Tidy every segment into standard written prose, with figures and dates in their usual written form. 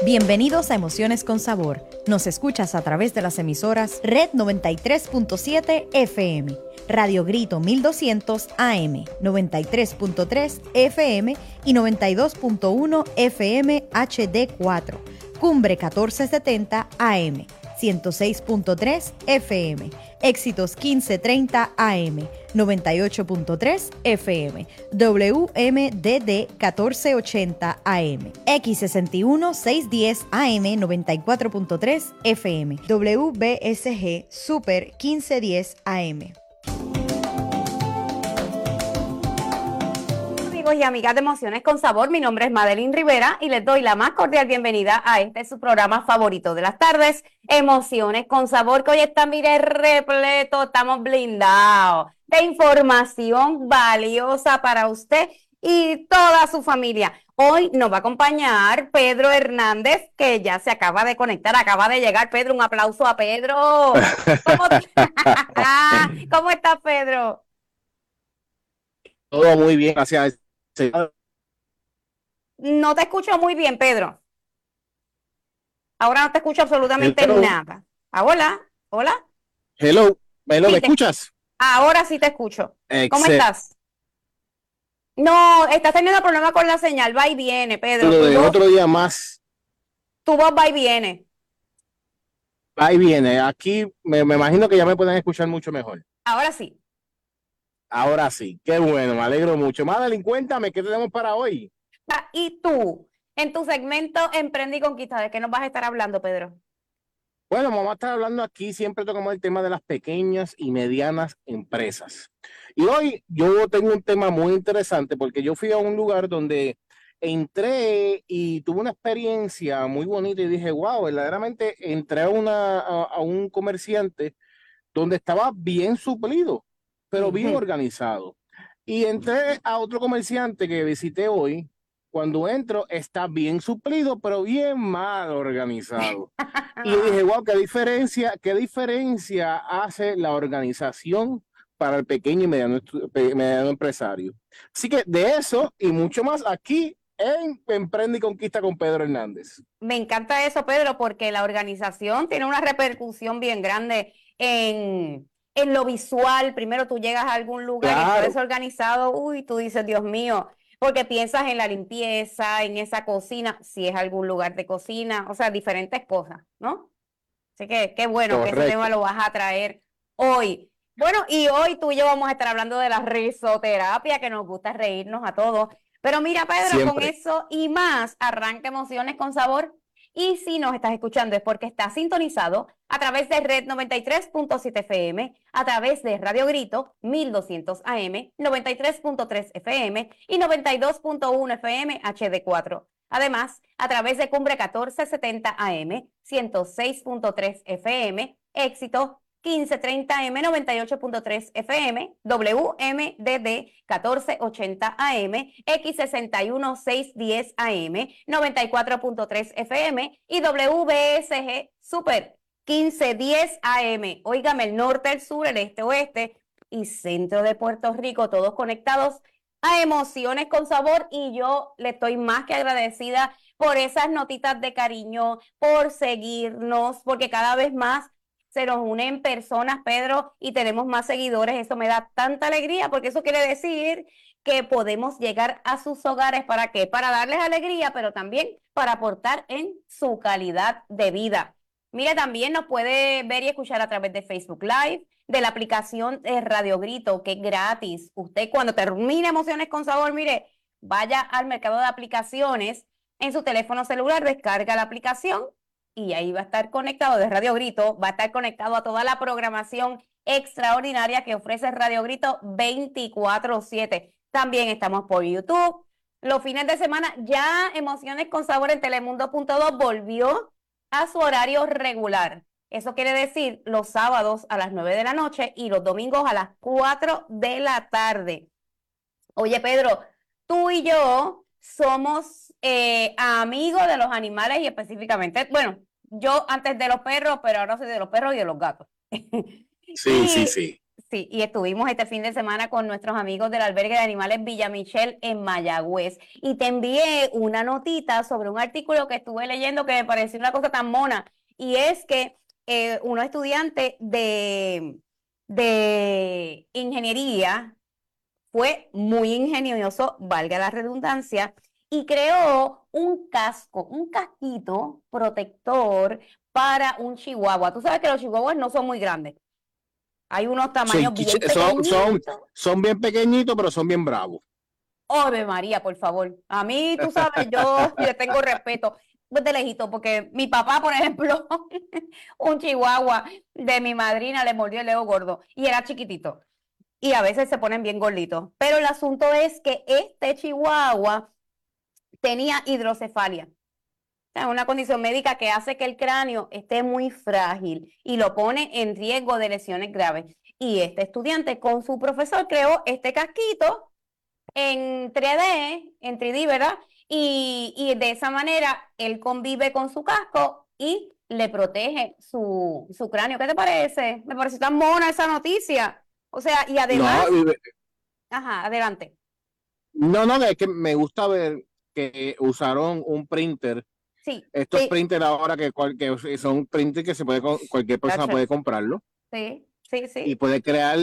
Bienvenidos a Emociones con Sabor. Nos escuchas a través de las emisoras Red 93.7 FM, Radio Grito 1200 AM, 93.3 FM y 92.1 FM HD4, Cumbre 1470 AM, 106.3 FM, Éxitos 1530 AM, 98.3 FM, WMDD 1480 AM, X61 610 AM, 94.3 FM, WBSG Super 1510 AM. Y amigas de Emociones con Sabor, mi nombre es Madeline Rivera y les doy la más cordial bienvenida a su programa favorito de las tardes, Emociones con Sabor, que hoy está, mire, repleto, estamos blindados de información valiosa para usted y toda su familia. Hoy nos va a acompañar Pedro Hernández, que ya se acaba de conectar, acaba de llegar. Pedro, un aplauso a Pedro. ¿Cómo estás, Pedro? Todo muy bien, gracias. No te escucho muy bien, Pedro. Ahora no te escucho absolutamente Hello. nada. Hola, hola. Hello, ¿me Sí, escuchas? Ahora sí te escucho. ¿Cómo Excel- estás? No, estás teniendo problemas con la señal. Va y viene, Pedro. Lo de Tu voz, otro día más, tu voz va y viene. ahí viene. Aquí me imagino que ya me pueden escuchar mucho mejor. Ahora sí. Ahora sí, qué bueno, me alegro mucho. Madeline, cuéntame, ¿qué tenemos para hoy? Y tú, en tu segmento Emprende y Conquista, ¿de qué nos vas a estar hablando, Pedro? Bueno, vamos a estar hablando aquí, siempre tocamos el tema de las pequeñas y medianas empresas. Y hoy yo tengo un tema muy interesante porque yo fui a un lugar donde entré y tuve una experiencia muy bonita y dije, wow, verdaderamente entré a un comerciante donde estaba bien suplido, pero bien organizado. Y entré a otro comerciante que visité hoy. Cuando entro, está bien suplido, pero bien mal organizado. Y yo dije, wow, qué diferencia hace la organización para el pequeño y mediano empresario. Así que de eso y mucho más aquí en Emprende y Conquista con Pedro Hernández. Me encanta eso, Pedro, porque la organización tiene una repercusión bien grande en lo visual. Primero tú llegas a algún lugar y Claro. todo desorganizado, uy, tú dices, Dios mío, porque piensas en la limpieza, en esa cocina, si es algún lugar de cocina, o sea, diferentes cosas, ¿no? Así que qué bueno que ese Correcto. tema lo vas a traer hoy. Bueno, y hoy tú y yo vamos a estar hablando de la risoterapia, que nos gusta reírnos a todos. Pero mira, Pedro, con Siempre. eso y más, arranca Emociones con Sabor. Y si nos estás escuchando es porque estás sintonizado a través de Red 93.7 FM, a través de Radio Grito 1200 AM, 93.3 FM y 92.1 FM HD4. Además, a través de Cumbre 1470 AM, 106.3 FM, Éxito 1530 M, 98.3 FM, WMDD 1480 AM, X61 610 AM, 94.3 FM y WBSG Super 1510 AM. Óigame, el norte, el sur, el este, oeste y centro de Puerto Rico, todos conectados a Emociones con Sabor, y yo le estoy más que agradecida por esas notitas de cariño, por seguirnos, porque cada vez más se nos unen personas, Pedro, y tenemos más seguidores. Eso me da tanta alegría, porque eso quiere decir que podemos llegar a sus hogares. ¿Para qué? Para darles alegría, pero también para aportar en su calidad de vida. Mire, también nos puede ver y escuchar a través de Facebook Live, de la aplicación de Radio Grito, que es gratis. Usted cuando termine Emociones con Sabor, mire, vaya al mercado de aplicaciones en su teléfono celular, descarga la aplicación y ahí va a estar conectado de Radio Grito, va a estar conectado a toda la programación extraordinaria que ofrece Radio Grito 24/7. También estamos por YouTube. Los fines de semana ya Emociones con Sabor en Telemundo.do volvió a su horario regular. Eso quiere decir los sábados a las 9 de la noche y los domingos a las 4 de la tarde. Oye, Pedro, tú y yo somos amigos de los animales y específicamente, bueno, yo antes de los perros, pero ahora soy de los perros y de los gatos. Sí. Sí, y estuvimos este fin de semana con nuestros amigos del albergue de animales Villa Michel en Mayagüez. Y te envié una notita sobre un artículo que estuve leyendo que me pareció una cosa tan mona. Y es que unos estudiantes de ingeniería fue muy ingenioso, valga la redundancia, y creó un casco, un casquito protector para un chihuahua. Tú sabes que los chihuahuas no son muy grandes. Hay unos tamaños bien pequeñitos. Son bien pequeñitos, pero son bien bravos. ¡Ave María, por favor! A mí, tú sabes, yo le tengo respeto pues, de lejito, porque mi papá, por ejemplo, un chihuahua de mi madrina le mordió el dedo gordo y era chiquitito. Y a veces se ponen bien gorditos. Pero el asunto es que este chihuahua tenía hidrocefalia. Es una condición médica que hace que el cráneo esté muy frágil y lo pone en riesgo de lesiones graves. Y este estudiante con su profesor creó este casquito en 3D, en 3D, ¿verdad? Y de esa manera él convive con su casco y le protege su cráneo. ¿Qué te parece? Me parece tan mona esa noticia. O sea, y además... No, Ajá, adelante. no, es que me gusta ver que usaron un printer. Sí. Estos Sí. printers ahora que son printers que cualquier persona puede comprarlo. Sí. Y puede crear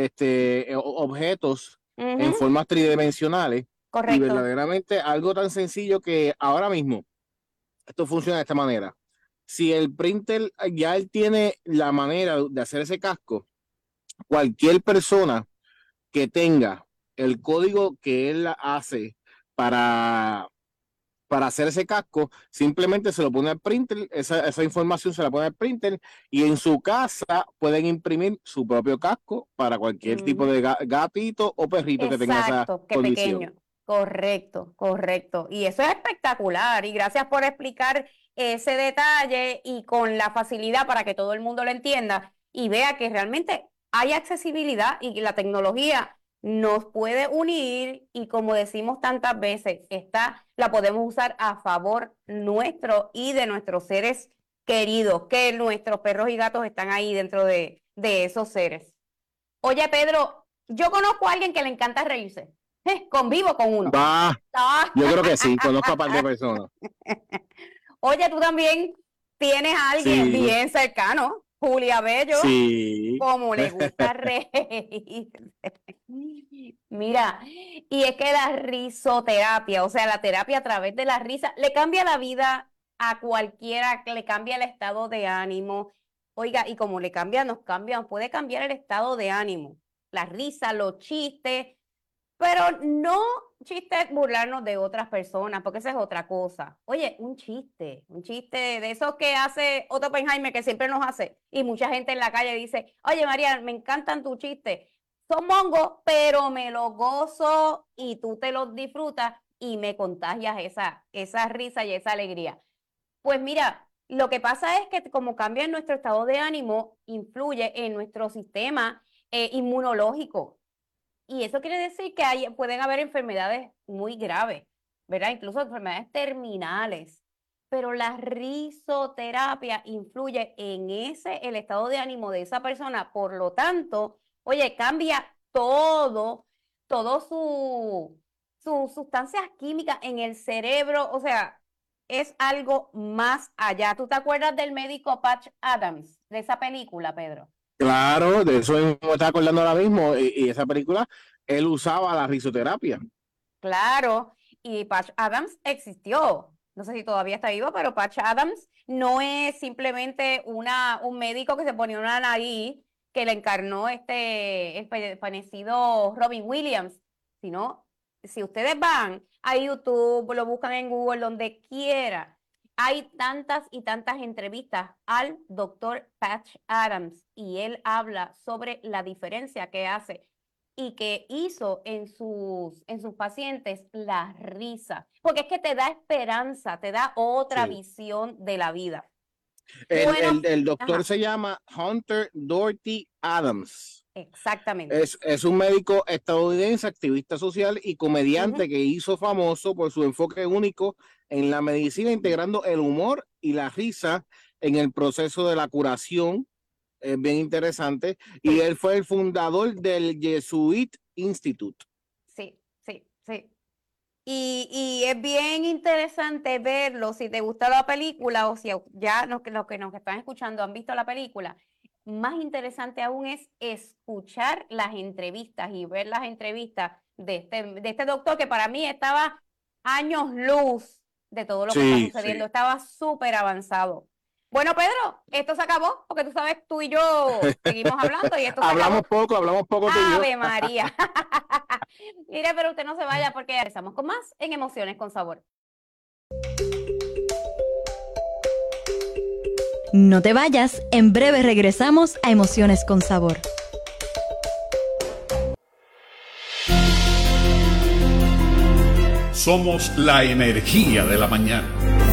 objetos en formas tridimensionales. Correcto. Y verdaderamente algo tan sencillo que ahora mismo esto funciona de esta manera. Si el printer ya él tiene la manera de hacer ese casco, cualquier persona que tenga el código que él hace para hacer ese casco, simplemente se lo pone al printer, esa información se la pone al printer y en su casa pueden imprimir su propio casco para cualquier tipo de gatito o perrito que tenga esa condición. Pequeño. Correcto. Y eso es espectacular y gracias por explicar ese detalle y con la facilidad para que todo el mundo lo entienda y vea que realmente hay accesibilidad y que la tecnología nos puede unir y como decimos tantas veces, la podemos usar a favor nuestro y de nuestros seres queridos, que nuestros perros y gatos están ahí dentro de esos seres. Oye, Pedro, yo conozco a alguien que le encanta reírse. Convivo con uno. Yo creo que sí, conozco a un par de personas. Oye, tú también tienes a alguien bien cercano. Julia Bello, como le gusta reír. Mira, y es que la risoterapia, o sea, la terapia a través de la risa, le cambia la vida a cualquiera, le cambia el estado de ánimo. Oiga, y como nos puede cambiar el estado de ánimo. La risa, los chistes, pero no chistes burlarnos de otras personas, porque esa es otra cosa. Oye, un chiste de esos que hace Otto Oppenheimer, que siempre nos hace, y mucha gente en la calle dice, oye María, me encantan tus chistes, son mongos, pero me los gozo y tú te los disfrutas y me contagias esa risa y esa alegría. Pues mira, lo que pasa es que como cambia en nuestro estado de ánimo, influye en nuestro sistema inmunológico. Y eso quiere decir que pueden haber enfermedades muy graves, ¿verdad? Incluso enfermedades terminales. Pero la risoterapia influye en el estado de ánimo de esa persona. Por lo tanto, oye, cambia todo sus sustancias químicas en el cerebro. O sea, es algo más allá. ¿Tú te acuerdas del médico Patch Adams, de esa película, Pedro? Claro, de eso me estaba acordando ahora mismo. Y esa película, él usaba la risoterapia. Claro, y Patch Adams existió. No sé si todavía está vivo, pero Patch Adams no es simplemente un médico que se ponía una nariz que le encarnó el fallecido Robin Williams, sino, si ustedes van a YouTube, lo buscan en Google, donde quiera, hay tantas y tantas entrevistas al doctor Patch Adams y él habla sobre la diferencia que hace y que hizo en sus pacientes la risa, porque es que te da esperanza, te da otra visión de la vida. El doctor se llama Hunter Doherty Adams. Exactamente. Es un médico estadounidense, activista social y comediante que hizo famoso por su enfoque único en la medicina, integrando el humor y la risa en el proceso de la curación Es bien interesante. Y él fue el fundador del Jesuit Institute. Sí, sí, sí. Y es bien interesante verlo, si te gusta la película o si ya los que nos están escuchando han visto la película, más interesante aún es escuchar las entrevistas y ver las entrevistas de este doctor que para mí estaba años luz de todo lo que está sucediendo, estaba súper avanzado. Bueno, Pedro, esto se acabó, porque tú sabes, tú y yo seguimos hablando y esto se hablamos acabó. poco tú y yo. Ave María. Mire, pero usted no se vaya porque regresamos con más en Emociones con Sabor. No te vayas, en breve regresamos a Emociones con Sabor. Somos la energía de la mañana.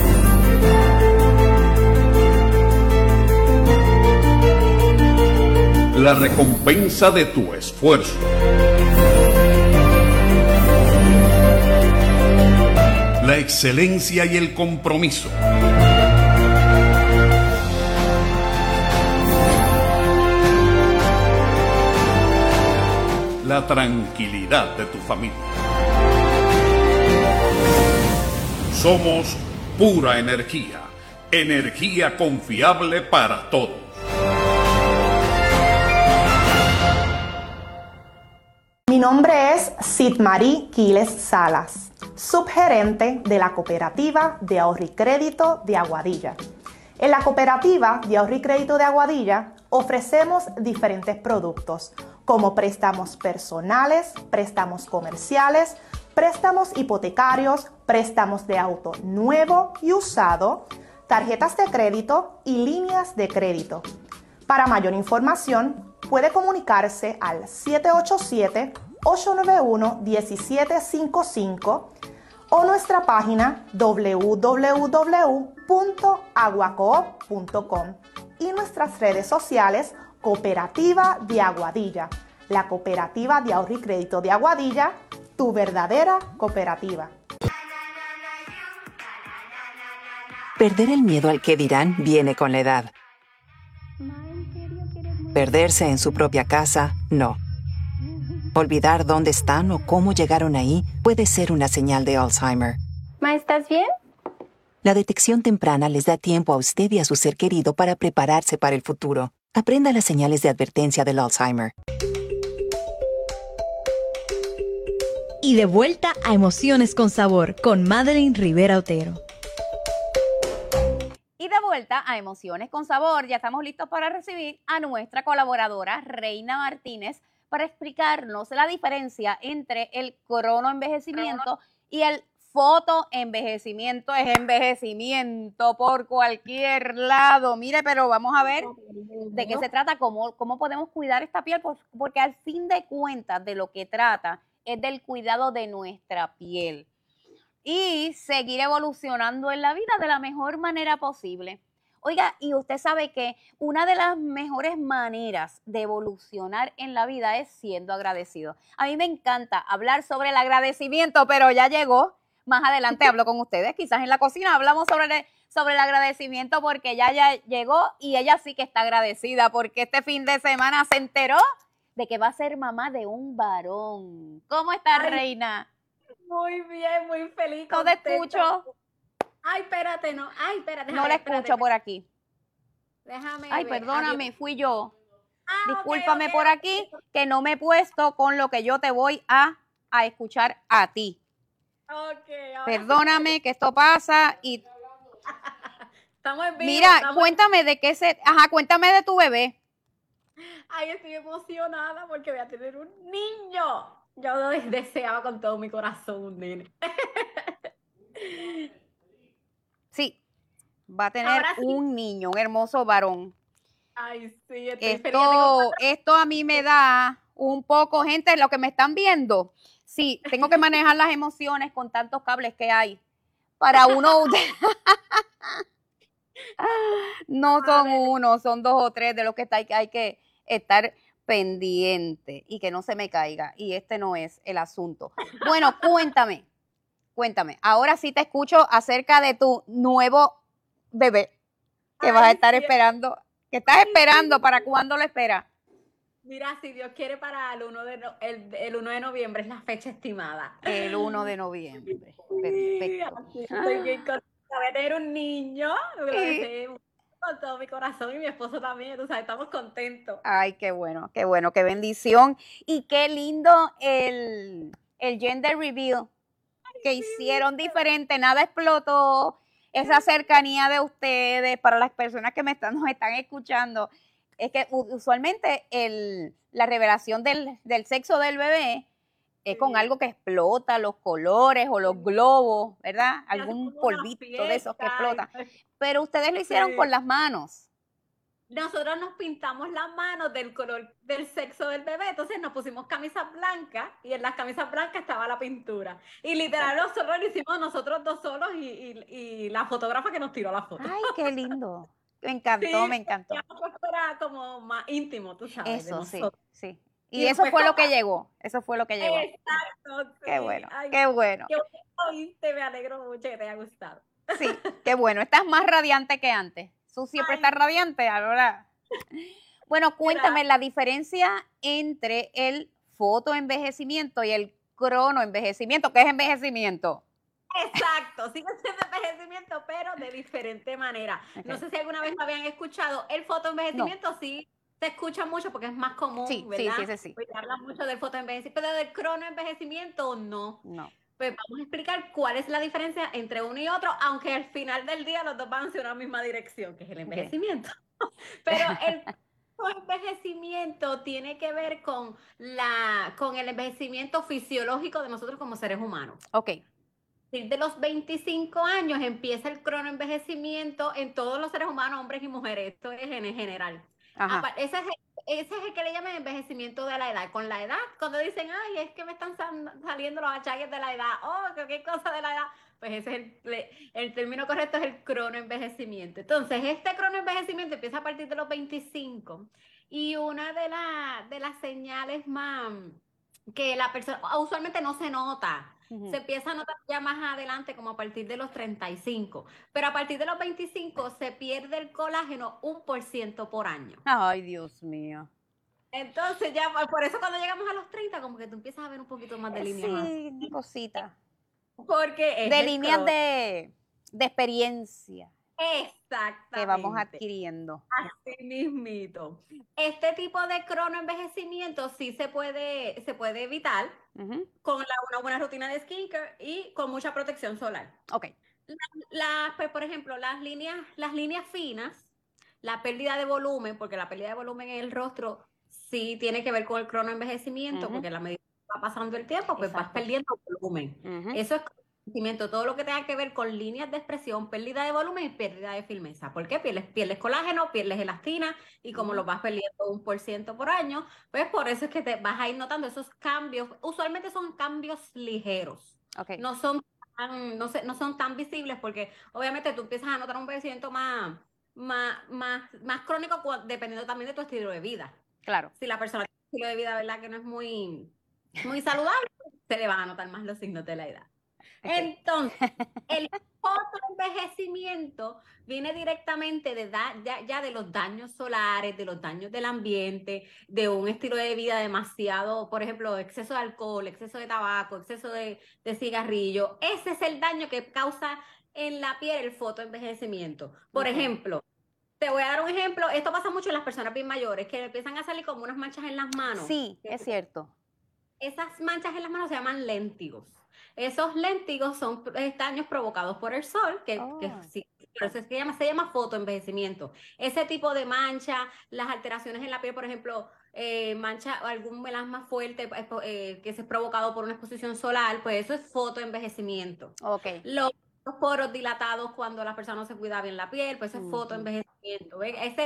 La recompensa de tu esfuerzo. La excelencia y el compromiso. La tranquilidad de tu familia. Somos pura energía, energía confiable para todos. Mi nombre es Sidmarí Quiles Salas, subgerente de la Cooperativa de Ahorro y Crédito de Aguadilla. En la Cooperativa de Ahorro y Crédito de Aguadilla ofrecemos diferentes productos como préstamos personales, préstamos comerciales, préstamos hipotecarios, préstamos de auto nuevo y usado, tarjetas de crédito y líneas de crédito. Para mayor información, puede comunicarse al 787-891-1755 o nuestra página www.aguacoop.com y nuestras redes sociales Cooperativa de Aguadilla, la Cooperativa de Ahorro y Crédito de Aguadilla, tu verdadera cooperativa. Perder el miedo al que dirán viene con la edad. Perderse en su propia casa, no. Olvidar dónde están o cómo llegaron ahí puede ser una señal de Alzheimer. Ma, ¿estás bien? La detección temprana les da tiempo a usted y a su ser querido para prepararse para el futuro. Aprenda las señales de advertencia del Alzheimer. Y de vuelta a Emociones con Sabor con Madeline Rivera Otero. Y de vuelta a Emociones con Sabor, ya estamos listos para recibir a nuestra colaboradora Reina Martínez para explicarnos la diferencia entre el cronoenvejecimiento y el fotoenvejecimiento. Es envejecimiento por cualquier lado. Mire, pero vamos a ver de qué se trata, cómo podemos cuidar esta piel, porque al fin de cuentas de lo que trata es del cuidado de nuestra piel y seguir evolucionando en la vida de la mejor manera posible. Oiga, y usted sabe que una de las mejores maneras de evolucionar en la vida es siendo agradecido. A mí me encanta hablar sobre el agradecimiento, pero ya llegó. Más adelante hablo con ustedes, quizás en la cocina hablamos sobre el agradecimiento porque ya llegó y ella sí que está agradecida porque este fin de semana se enteró de que va a ser mamá de un varón. ¿Cómo estás, Reina? Muy bien, muy feliz. No te escucho. Ay, espérate, no. Ay, espérate. No la escucho por aquí. Déjame Ay, ver. perdóname, fui yo. Discúlpame ok, por aquí que no me he puesto con lo que yo te voy a escuchar a ti. Perdóname que esto pasa y... Estamos en vivo. Mira, cuéntame de qué cuéntame de tu bebé. Ay, estoy emocionada porque voy a tener un niño. Yo deseaba con todo mi corazón un nene. Sí, va a tener un niño, un hermoso varón. Ay, sí, estoy Esto a mí me da un poco, gente, lo que me están viendo. Sí, tengo que manejar las emociones con tantos cables que hay. Para uno, no son uno, son dos o tres de los que hay que estar pendiente y que no se me caiga. Y este no es el asunto. Bueno, cuéntame. Ahora sí te escucho acerca de tu nuevo bebé que vas a estar esperando ¿Qué estás esperando? ¿Para cuándo lo esperas? Mira, si Dios quiere, para el 1 de noviembre es la fecha estimada. El 1 de noviembre. Sí, Perfecto. así estoy bien contenta. Voy a tener un niño, lo deseo con todo mi corazón, y mi esposo también, tú sabes, estamos contentos. Ay, qué bueno, qué bendición. Y qué lindo el gender reveal que hicieron diferente, nada explotó. Esa cercanía de ustedes para las personas que nos están escuchando. Es que usualmente la revelación del sexo del bebé es con algo que explota, los colores o los globos, ¿verdad? Algún polvito de esos que explota. Pero ustedes lo hicieron con las manos. Nosotros nos pintamos las manos del color del sexo del bebé, entonces nos pusimos camisas blancas y en las camisas blancas estaba la pintura. Y literal nosotros lo hicimos nosotros dos solos y la fotógrafa que nos tiró la foto. Ay, qué lindo. Me encantó, sí, me encantó. Era como más íntimo, tú sabes. Eso, sí, sí. Y eso fue lo que llegó. Eso fue lo que llegó. Exacto. Sí. Qué bueno, ay, qué bueno. Qué bueno oíste, me alegro mucho que te haya gustado. Sí, qué bueno. Estás más radiante que antes. Tú siempre estás radiante, ahora. Bueno, cuéntame la diferencia entre el fotoenvejecimiento y el cronoenvejecimiento. ¿Qué es envejecimiento? Exacto, sigue siendo envejecimiento, pero de diferente manera. Okay. No sé si alguna vez lo habían escuchado. El fotoenvejecimiento sí se escucha mucho porque es más común, ¿verdad? Sí. Pues habla mucho del fotoenvejecimiento, pero del cronoenvejecimiento no. Pues vamos a explicar cuál es la diferencia entre uno y otro, aunque al final del día los dos van hacia una misma dirección, que es el envejecimiento. Pero el envejecimiento tiene que ver con el envejecimiento fisiológico de nosotros como seres humanos. Ok. De los 25 años empieza el cronoenvejecimiento en todos los seres humanos, hombres y mujeres. Esto es en general. Ese es el que le llaman envejecimiento de la edad. Con la edad, cuando dicen, ay, es que me están saliendo los achaques de la edad, qué cosa de la edad, pues ese es el término correcto, es el cronoenvejecimiento. Entonces, este cronoenvejecimiento empieza a partir de los 25 y una de las señales más que la persona usualmente no se nota. Se empieza a notar ya más adelante, como a partir de los 35. Pero a partir de los 25 se pierde el colágeno 1% por año. Ay, Dios mío. Entonces ya, por eso cuando llegamos a los 30, como que tú empiezas a ver un poquito más de líneas. Sí, una cosita. Porque de líneas de experiencia. Exactamente. Que vamos adquiriendo. Así mismito. Este tipo de cronoenvejecimiento sí se puede evitar con una buena rutina de skincare y con mucha protección solar. Ok. Pues, por ejemplo, las líneas finas, la pérdida de volumen, porque la pérdida de volumen en el rostro sí tiene que ver con el cronoenvejecimiento, porque a la medida que va pasando el tiempo, pues vas perdiendo volumen. Eso es todo lo que tenga que ver con líneas de expresión, pérdida de volumen y pérdida de firmeza. ¿Por qué? Pierdes colágeno, pierdes elastina y como lo vas perdiendo 1% por año, pues por eso es que te vas a ir notando esos cambios. Usualmente son cambios ligeros. Okay. No son tan visibles porque obviamente tú empiezas a notar un envejecimiento más crónico dependiendo también de tu estilo de vida. Claro. Si la persona tiene un estilo de vida, ¿verdad?, que no es muy saludable, se le van a notar más los signos de la edad. Okay. Entonces, el fotoenvejecimiento viene directamente ya de los daños solares, de los daños del ambiente, de un estilo de vida demasiado, por ejemplo, exceso de alcohol, exceso de tabaco, exceso de cigarrillo. Ese es el daño que causa en la piel el fotoenvejecimiento. Por ejemplo, te voy a dar un ejemplo. Esto pasa mucho en las personas bien mayores, que empiezan a salir como unas manchas en las manos. Sí, es cierto. Esas manchas en las manos se llaman léntigos. Esos léntigos son daños provocados por el sol, que sí, por eso es que se llama fotoenvejecimiento. Ese tipo de mancha, las alteraciones en la piel, por ejemplo, algún melasma fuerte que se es provocado por una exposición solar, pues eso es fotoenvejecimiento. Okay. Los poros dilatados cuando la persona no se cuida bien la piel, pues eso es fotoenvejecimiento.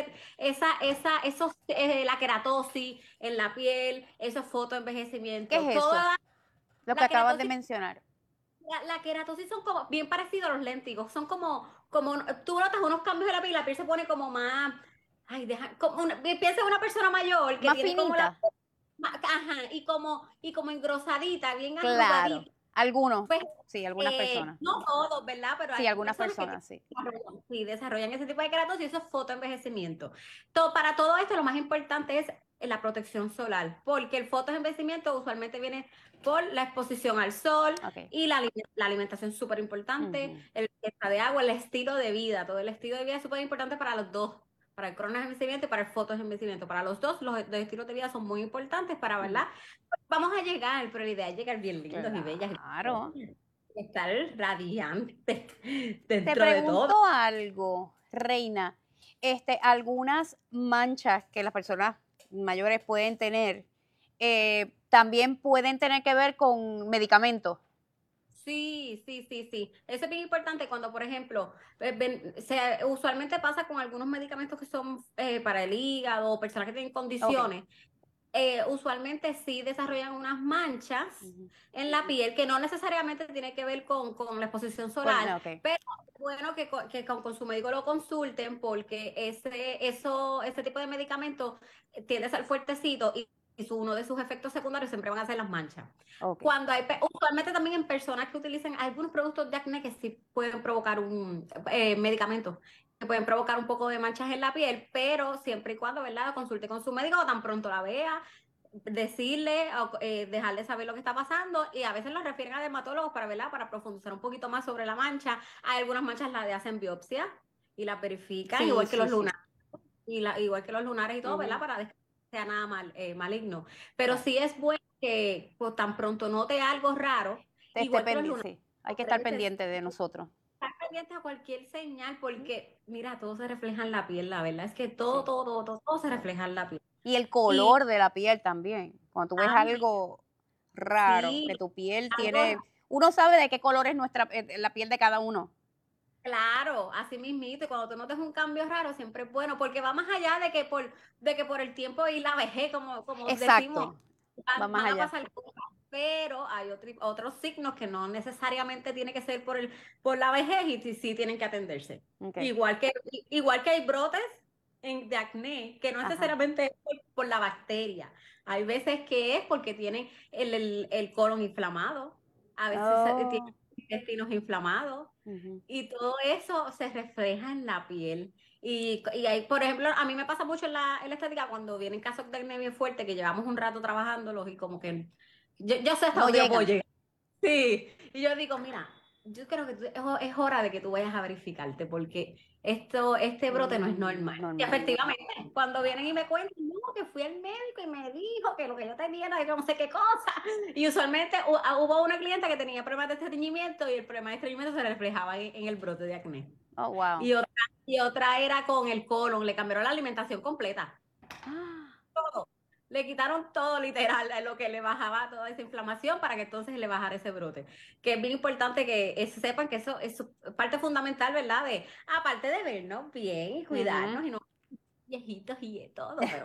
La queratosis en la piel, eso es fotoenvejecimiento. ¿Qué es eso? Lo que acabas de mencionar. La queratosis son como bien parecidos a los léntigos. Son como tú notas unos cambios en la piel se pone como más. Piensa en una persona mayor que más tiene finita. como y como engrosadita, bien claro. Algunos, Pues, sí, algunas personas. No todos, ¿verdad? Pero sí, hay algunas personas, sí. Sí, desarrollan ese tipo de queratosis y eso es fotoenvejecimiento. Para todo esto, lo más importante es la protección solar, porque el fotoenvejecimiento usualmente viene por la exposición al sol y la alimentación es súper importante, el ingesta de agua, el estilo de vida, todo el estilo de vida es súper importante para los dos, para el cronoenvejecimiento y para el fotoenvejecimiento. Para los dos, los estilos de vida son muy importantes para, ¿verdad? Vamos a llegar, pero la idea es llegar bien lindos y bellas. Claro. Estar radiante Te dentro de todo. pregunto algo, Reina. Algunas manchas que las personas mayores pueden tener, también pueden tener que ver con medicamentos. Sí. Eso es bien importante cuando, por ejemplo, usualmente pasa con algunos medicamentos que son para el hígado, personas que tienen condiciones. Usualmente sí desarrollan unas manchas en la piel que no necesariamente tiene que ver con la exposición solar, pero es bueno que con su médico lo consulten porque ese tipo de medicamento tiende a ser fuertecito y uno de sus efectos secundarios siempre van a ser las manchas. Cuando usualmente también en personas que utilizan algunos productos de acné que sí pueden provocar un medicamento que pueden provocar un poco de manchas en la piel, pero siempre y cuando, ¿verdad?, consulte con su médico tan pronto la vea, decirle, dejarle saber lo que está pasando, y a veces los refieren a dermatólogos para, ¿verdad?, para profundizar un poquito más sobre la mancha. Hay algunas manchas las hacen biopsia y las verifican, igual que los lunares, igual que los lunares y todo, ¿verdad?, para que sea nada maligno. Pero sí es bueno que pues, tan pronto note algo raro, igual que los lunares. Hay que estar pendiente de nosotros. Estar pendiente a cualquier señal porque, mira, todo se refleja en la piel, la verdad es que todo se refleja en la piel. Y el color de la piel también. Cuando tú ves algo raro, que tu piel tiene... Uno sabe de qué color es la piel de cada uno. Claro, así mismito, y cuando tú notes un cambio raro siempre es bueno, porque va más allá de que por el tiempo y la vejez, como decimos, va más allá. A pasar cosas, pero hay otros signos que no necesariamente tiene que ser por la vejez y sí tienen que atenderse. Igual que hay brotes de acné, que no necesariamente es por la bacteria. Hay veces que es porque tienen el colon inflamado, a veces tienen intestinos inflamados, y todo eso se refleja en la piel. Y hay, por ejemplo, a mí me pasa mucho en la estética cuando vienen casos de acné bien fuertes, que llevamos un rato trabajándolos y como que yo sé hasta dónde voy a llegar. Sí, y yo digo, mira, yo creo que es hora de que tú vayas a verificarte porque este brote no es normal. Y efectivamente, cuando vienen y me cuentan, no, que fui al médico y me dijo que lo que yo tenía era no sé qué cosa. Y usualmente hubo una clienta que tenía problemas de estreñimiento y el problema de estreñimiento se reflejaba en el brote de acné. Oh, wow. Y otra era con el colon, le cambiaron la alimentación completa. Todo. Le quitaron todo, literal, lo que le bajaba toda esa inflamación para que entonces le bajara ese brote. Que es bien importante que sepan que eso es parte fundamental, ¿verdad? Aparte de vernos bien y cuidarnos y no viejitos y todo, pero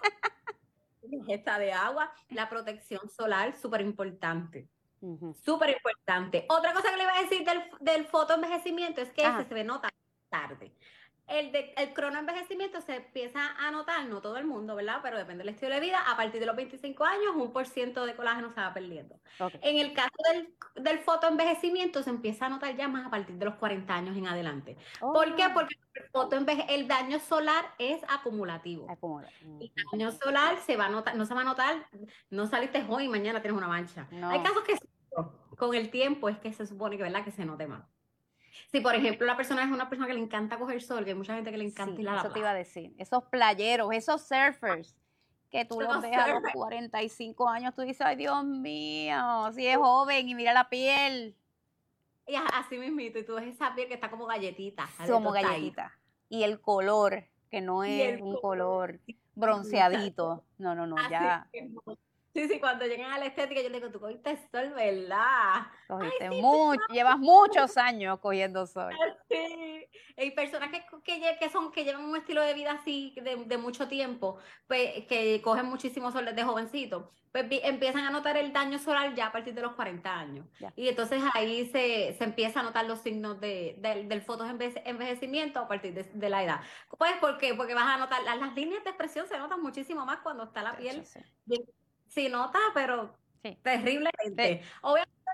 ingesta de agua, la protección solar, súper importante. Súper importante. Otra cosa que le iba a decir del fotoenvejecimiento es que se ve nota tarde. El cronoenvejecimiento se empieza a notar, no todo el mundo, ¿verdad? Pero depende del estilo de vida. A partir de los 25 años, 1% de colágeno se va perdiendo. En el caso del fotoenvejecimiento, se empieza a notar ya más a partir de los 40 años en adelante. ¿Por qué? Porque el daño solar es acumulativo. El daño solar se va a notar, no se va a notar, no saliste hoy y mañana tienes una mancha. No. Hay casos que con el tiempo es que se supone que, ¿verdad?, que se note más. Si, por ejemplo, la persona es una persona que le encanta coger sol, que hay mucha gente que le encanta ir a la playa. Eso te iba a decir. Esos playeros, esos surfers, que tú los ves a los 45 años, tú dices, ay, Dios mío, si es joven y mira la piel. Y así mismito, y tú ves esa piel que está como galletita. Como galletita. Y el color, que no es un color bronceadito. No, ya. Sí, cuando llegan a la estética, yo le digo, tú cogiste sol, ¿verdad? Llevas muchos años cogiendo sol. Sí. Hay personas que llevan un estilo de vida así de mucho tiempo, pues, que cogen muchísimo sol desde jovencito, pues empiezan a notar el daño solar ya a partir de los 40 años. Ya. Y entonces ahí se empieza a notar los signos del fotoenvejecimiento a partir de la edad. Pues, ¿por qué? Porque vas a notar, las líneas de expresión se notan muchísimo más cuando está la piel bien. Sí, nota, pero terriblemente. Obviamente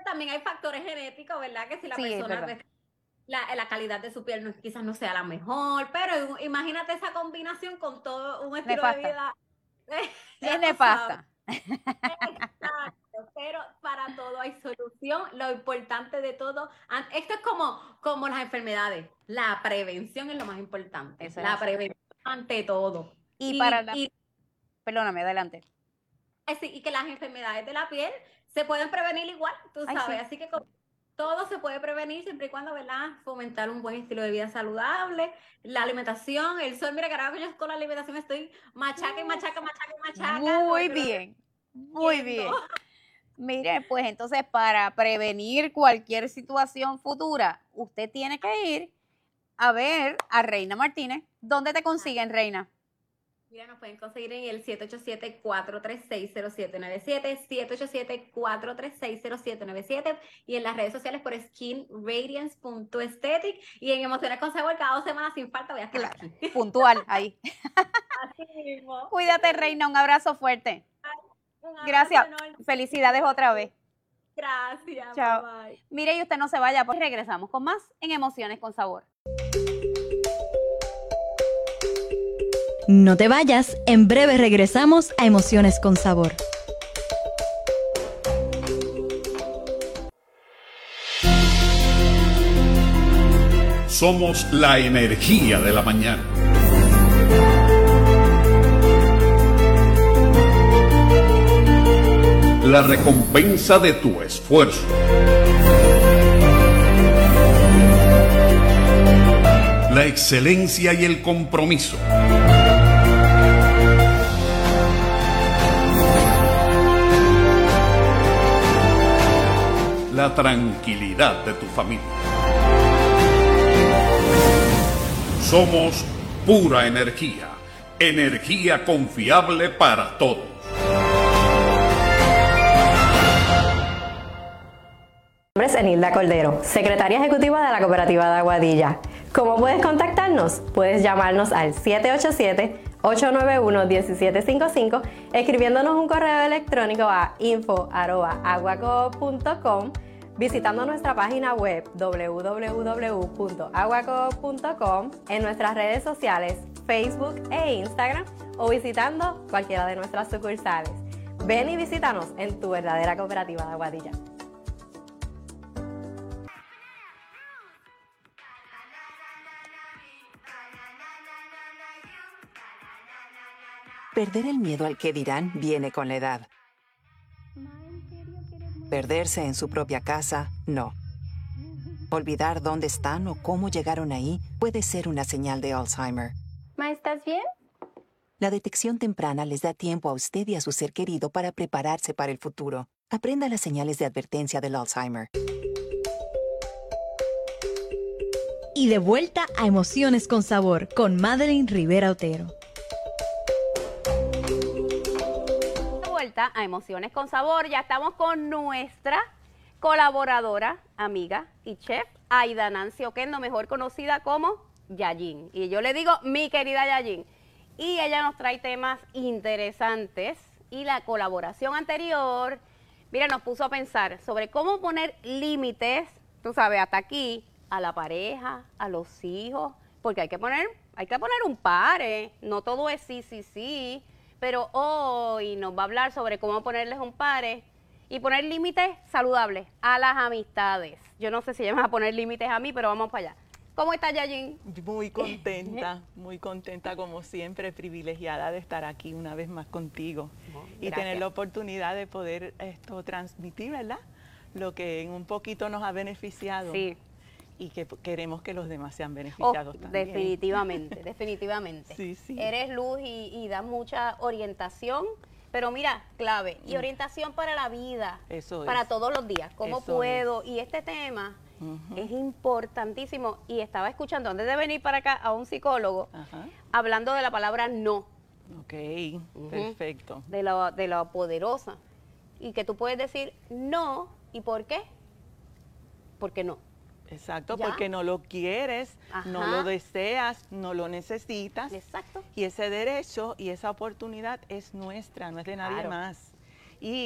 también hay factores genéticos, ¿verdad? Que si la persona, la calidad de su piel quizás no sea la mejor, pero imagínate esa combinación con todo un estilo de vida. Es nefasta. Exacto, pero para todo hay solución. Lo importante de todo, esto es como las enfermedades, la prevención es lo más importante. La prevención ante todo. Perdóname, adelante. Sí, y que las enfermedades de la piel se pueden prevenir igual, tú sabes, así que todo se puede prevenir siempre y cuando, ¿verdad? Fomentar un buen estilo de vida saludable, la alimentación, el sol. Mira, carajo, yo con la alimentación estoy machaca. Muy bien. Mire, pues entonces para prevenir cualquier situación futura, usted tiene que ir a ver a Reina Martínez. ¿Dónde te consiguen, Reina? Mira, nos pueden conseguir en el 787-436-0797, 787-436-0797 y en las redes sociales por skinradiance.aesthetic y en Emociones con Sabor cada 2 semanas sin falta voy a estar aquí. Puntual, ahí. Así mismo. Cuídate, Reina, un abrazo fuerte. Gracias. Felicidades otra vez. Gracias. Chao. Bye. Mire, y usted no se vaya, pues regresamos con más en Emociones con Sabor. No te vayas, en breve regresamos a Emociones con Sabor. Somos la energía de la mañana. La recompensa de tu esfuerzo. La excelencia y el compromiso. La tranquilidad de tu familia. Somos pura energía, energía confiable para todos. Mi nombre es Enilda Cordero, secretaria ejecutiva de la Cooperativa de Aguadilla. ¿Cómo puedes contactarnos? Puedes llamarnos al 787-891-1755, escribiéndonos un correo electrónico a info@aguacoop.com, visitando nuestra página web www.aguacoop.com, en nuestras redes sociales Facebook e Instagram o visitando cualquiera de nuestras sucursales. Ven y visítanos en tu verdadera Cooperativa de Aguadilla. Perder el miedo al que dirán viene con la edad. Perderse en su propia casa, no. Olvidar dónde están o cómo llegaron ahí puede ser una señal de Alzheimer. Ma, ¿estás bien? La detección temprana les da tiempo a usted y a su ser querido para prepararse para el futuro. Aprenda las señales de advertencia del Alzheimer. Y de vuelta a Emociones con Sabor con Madeline Rivera Otero. A Emociones con Sabor, ya estamos con nuestra colaboradora, amiga y chef, Aida Nancy Oquendo, mejor conocida como Yayin. Y yo le digo mi querida Yayin. Y ella nos trae temas interesantes y la colaboración anterior, mira, nos puso a pensar sobre cómo poner límites, tú sabes, hasta aquí, a la pareja, a los hijos, porque hay que poner un pare, no todo es sí. Pero hoy nos va a hablar sobre cómo ponerles un pare y poner límites saludables a las amistades. Yo no sé si llaman a poner límites a mí, pero vamos para allá. ¿Cómo estás, Yayin? Muy contenta como siempre, privilegiada de estar aquí una vez más contigo y tener la oportunidad de poder transmitir, ¿verdad? Lo que en un poquito nos ha beneficiado. Sí. Y que queremos que los demás sean beneficiados también. Definitivamente. Sí. Eres luz y das mucha orientación, pero mira, clave, y orientación para la vida, para todos los días, cómo puedo, y este tema es importantísimo, y estaba escuchando antes de venir para acá a un psicólogo, hablando de la palabra no. Ok, perfecto. De lo poderosa, y que tú puedes decir no, ¿y por qué? Porque no. Exacto, porque no lo quieres, no lo deseas, no lo necesitas. Exacto. Y ese derecho y esa oportunidad es nuestra, no es de nadie más. Y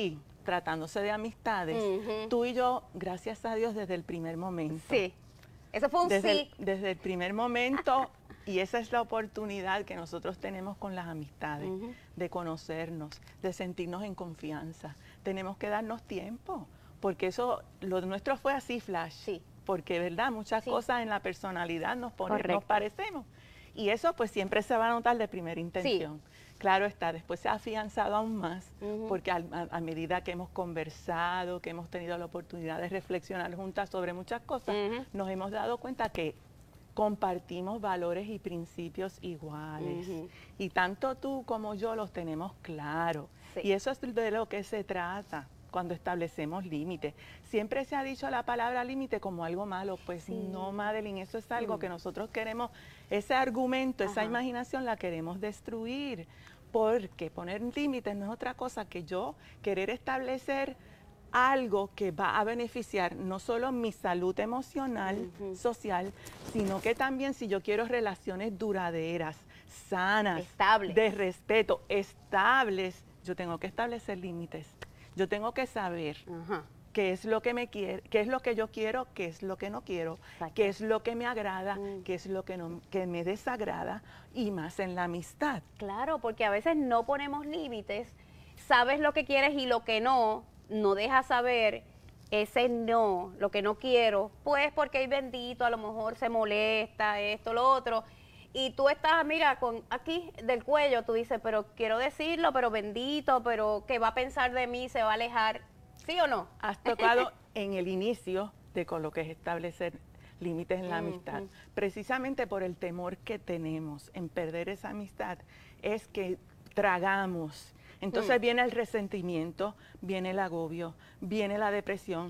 tratándose de amistades, tú y yo, gracias a Dios, desde el primer momento. Sí, eso fue un sí. Desde el primer momento, y esa es la oportunidad que nosotros tenemos con las amistades, de conocernos, de sentirnos en confianza. Tenemos que darnos tiempo, porque eso, lo nuestro fue así, flash. Sí. Porque, ¿verdad? Muchas cosas en la personalidad nos parecemos. Y eso pues siempre se va a notar de primera intención. Sí. Claro está, después se ha afianzado aún más, porque a medida que hemos conversado, que hemos tenido la oportunidad de reflexionar juntas sobre muchas cosas, nos hemos dado cuenta que compartimos valores y principios iguales. Y tanto tú como yo los tenemos claros. Sí. Y eso es de lo que se trata cuando establecemos límites. Siempre se ha dicho la palabra límite como algo malo, pues no, Madeline, eso es algo que nosotros queremos, ese argumento, esa imaginación la queremos destruir, porque poner límites no es otra cosa que yo querer establecer algo que va a beneficiar no solo mi salud emocional, social, sino que también si yo quiero relaciones duraderas, sanas, estables, de respeto, estables, yo tengo que establecer límites. Yo tengo que saber qué es lo que me quiere, qué es lo que yo quiero, qué es lo que no quiero, qué es lo que me agrada, qué es lo que que me desagrada, y más en la amistad. Claro, porque a veces no ponemos límites, sabes lo que quieres y lo que no dejas saber ese no, lo que no quiero, pues porque hay bendito, a lo mejor se molesta, esto, lo otro. Y tú estás, mira, con aquí del cuello, tú dices, pero quiero decirlo, pero bendito, pero ¿qué va a pensar de mí? ¿Se va a alejar? ¿Sí o no? Has tocado en el inicio de con lo que es establecer límites en la amistad. Precisamente por el temor que tenemos en perder esa amistad, es que tragamos. Entonces viene el resentimiento, viene el agobio, viene la depresión,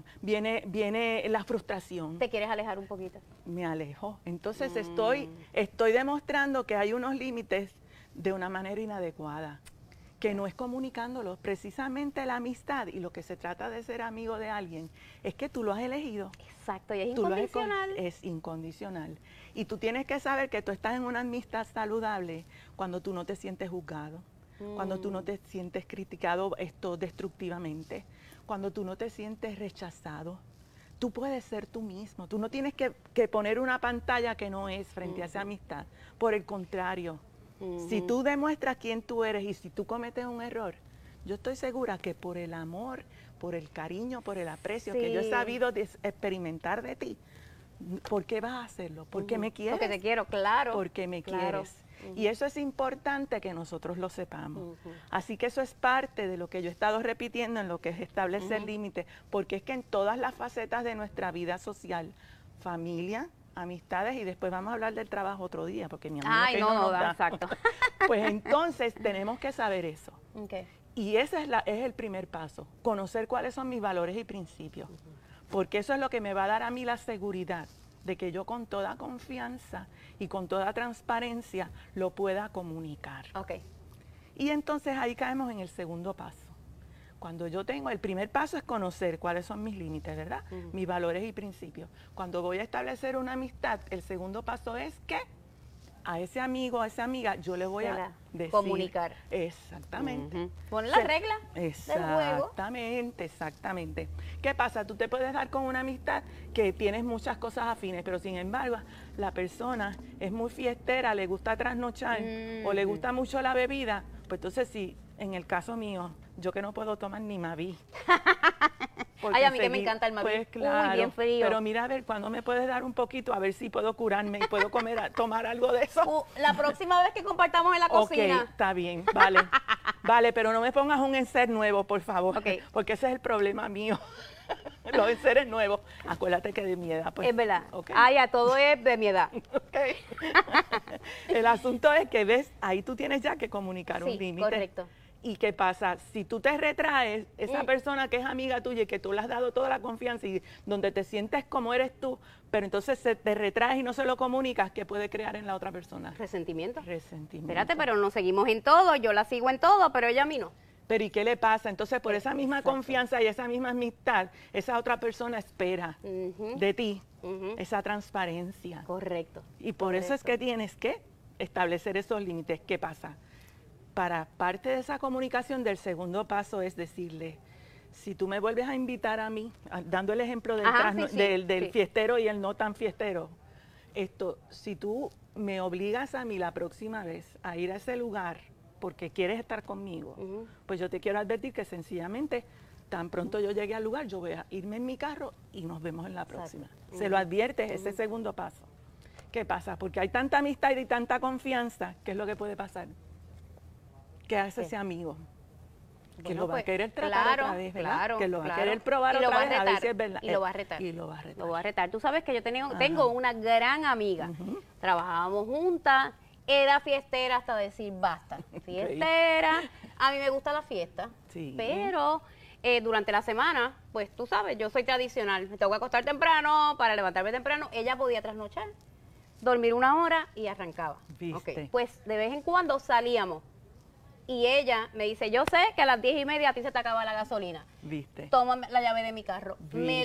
viene la frustración. ¿Te quieres alejar un poquito? Me alejo. Entonces estoy demostrando que hay unos límites de una manera inadecuada, que no es comunicándolos. Precisamente la amistad y lo que se trata de ser amigo de alguien es que tú lo has elegido. Exacto, y es incondicional. Es incondicional. Y tú tienes que saber que tú estás en una amistad saludable cuando tú no te sientes juzgado. Cuando tú no te sientes criticado destructivamente, cuando tú no te sientes rechazado, tú puedes ser tú mismo. Tú no tienes que poner una pantalla que no es frente a esa amistad. Por el contrario, si tú demuestras quién tú eres y si tú cometes un error, yo estoy segura que por el amor, por el cariño, por el aprecio que yo he sabido experimentar de ti, ¿por qué vas a hacerlo? Porque me quieres. Porque te quiero, claro. Porque me quieres. Y eso es importante que nosotros lo sepamos. Así que eso es parte de lo que yo he estado repitiendo en lo que es establecer límites, porque es que en todas las facetas de nuestra vida social, familia, amistades, y después vamos a hablar del trabajo otro día, porque mi amigo que no da. Exacto. Pues entonces tenemos que saber eso. Y ese es el primer paso, conocer cuáles son mis valores y principios, porque eso es lo que me va a dar a mí la seguridad de que yo con toda confianza y con toda transparencia lo pueda comunicar. Y entonces ahí caemos en el segundo paso. Cuando yo tengo, el primer paso es conocer cuáles son mis límites, ¿verdad? Mis valores y principios. Cuando voy a establecer una amistad, el segundo paso es que a ese amigo, a esa amiga, yo le voy a decir, comunicar. Exactamente. Poner las reglas del juego. Exactamente, exactamente. ¿Qué pasa? Tú te puedes dar con una amistad que tienes muchas cosas afines, pero sin embargo, la persona es muy fiestera, le gusta trasnochar o le gusta mucho la bebida, pues entonces sí, en el caso mío, yo que no puedo tomar ni Maví. Ay, a mí que me encanta el Maví. Pues claro, bien frío. Pero mira, a ver, ¿cuándo me puedes dar un poquito? A ver si puedo curarme y puedo tomar algo de eso. La próxima vez que compartamos en la cocina. Ok, está bien, vale. Vale, pero no me pongas un enser nuevo, por favor. Porque ese es el problema mío. Los enseres nuevos. Acuérdate que de mi edad, pues. Es verdad. Ya todo es de mi edad. El asunto es que, ves, ahí tú tienes ya que comunicar un límite. Correcto. ¿Y qué pasa? Si tú te retraes, esa persona que es amiga tuya y que tú le has dado toda la confianza y donde te sientes como eres tú, pero entonces te retraes y no se lo comunicas, ¿qué puede crear en la otra persona? Resentimiento. Resentimiento. Espérate, pero nos seguimos en todo, yo la sigo en todo, pero ella a mí no. Pero ¿y qué le pasa? Entonces, por esa misma confianza y esa misma amistad, esa otra persona espera de ti esa transparencia. Correcto. Y por eso es que tienes que establecer esos límites. ¿Qué pasa? Para parte de esa comunicación del segundo paso es decirle, si tú me vuelves a invitar a mí, dando el ejemplo del, del fiestero y el no tan fiestero, si tú me obligas a mí la próxima vez a ir a ese lugar porque quieres estar conmigo, pues yo te quiero advertir que sencillamente, tan pronto yo llegue al lugar, yo voy a irme en mi carro y nos vemos en la próxima. Se lo adviertes, ese segundo paso. ¿Qué pasa? Porque hay tanta amistad y tanta confianza, ¿qué es lo que puede pasar? Que hace ese amigo. Que lo va a querer tratar otra vez, ¿verdad? Que lo va a querer probar otra vez, a ver si es verdad. Y lo va a retar. Y lo va a retar. Lo va a retar. Tú sabes que yo tengo una gran amiga. Trabajábamos juntas. Era fiestera hasta decir basta. Fiestera. A mí me gusta la fiesta. Sí. Pero durante la semana, pues tú sabes, yo soy tradicional. Me tengo que acostar temprano para levantarme temprano. Ella podía trasnochar, dormir una hora y arrancaba. Okay. Pues de vez en cuando salíamos. Y ella me dice, yo sé que a las 10:30 a ti se te acaba la gasolina. ¿Viste? Toma la llave de mi carro. ¿Viste? Me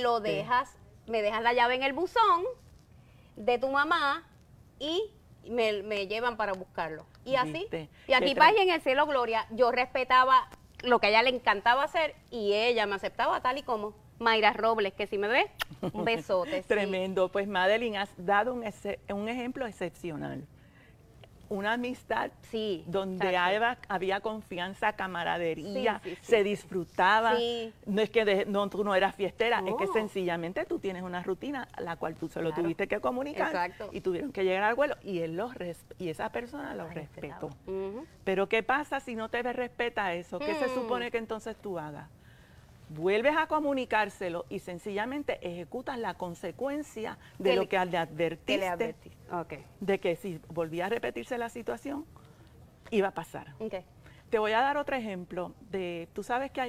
dejas la llave en el buzón de tu mamá y me llevan para buscarlo. Y así. Y aquí paz y en el cielo gloria. Yo respetaba lo que a ella le encantaba hacer y ella me aceptaba tal y como. Mayra Robles, que si me ve, un besote. Tremendo. Pues Madeline, has dado un ejemplo excepcional. Una amistad donde había confianza, camaradería, se disfrutaba. No es que tú no eras fiestera, es que sencillamente tú tienes una rutina a la cual tú se lo tuviste que comunicar y tuvieron que llegar al vuelo y esa persona lo respetó. Pero ¿qué pasa si no te respeta eso? ¿Qué se supone que entonces tú hagas? Vuelves a comunicárselo y sencillamente ejecutas la consecuencia de lo que le advertiste, de que si volvía a repetirse la situación, iba a pasar. Te voy a dar otro ejemplo. Tú sabes que hay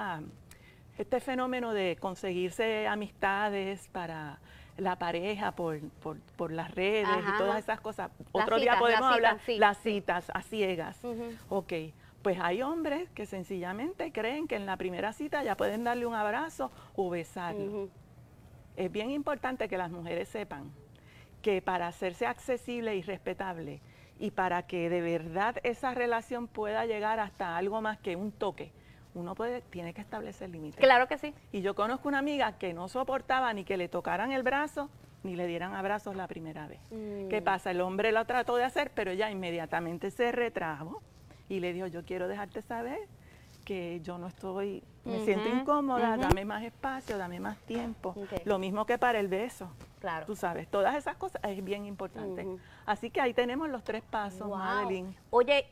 este fenómeno de conseguirse amistades para la pareja por las redes y todas esas cosas. Otro día podemos hablar las citas a ciegas. Pues hay hombres que sencillamente creen que en la primera cita ya pueden darle un abrazo o besarlo. Es bien importante que las mujeres sepan que para hacerse accesible y respetable y para que de verdad esa relación pueda llegar hasta algo más que un toque, tiene que establecer límites. Claro que sí. Y yo conozco una amiga que no soportaba ni que le tocaran el brazo ni le dieran abrazos la primera vez. ¿Qué pasa? El hombre lo trató de hacer, pero ella inmediatamente se retrajo y le dijo, yo quiero dejarte saber que yo no estoy, me siento incómoda, dame más espacio, dame más tiempo. Lo mismo que para el beso. Claro. Tú sabes, todas esas cosas es bien importante. Así que ahí tenemos los 3 pasos, Madeline. Oye,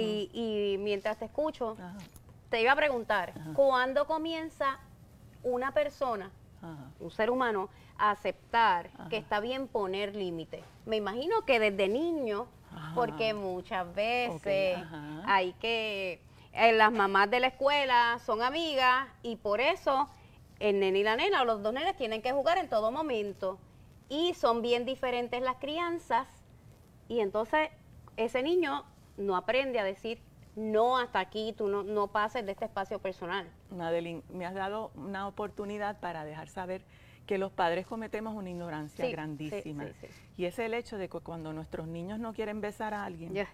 y mientras te escucho, te iba a preguntar, ¿cuándo comienza una persona, un ser humano, a aceptar que está bien poner límites? Me imagino que desde niño, porque muchas veces hay que, las mamás de la escuela son amigas y por eso el nene y la nena o los dos nenes tienen que jugar en todo momento y son bien diferentes las crianzas y entonces ese niño no aprende a decir no, hasta aquí, tú no pases de este espacio personal. Madeline, me has dado una oportunidad para dejar saber que los padres cometemos una ignorancia grandísima. Y es el hecho de que cuando nuestros niños no quieren besar a alguien,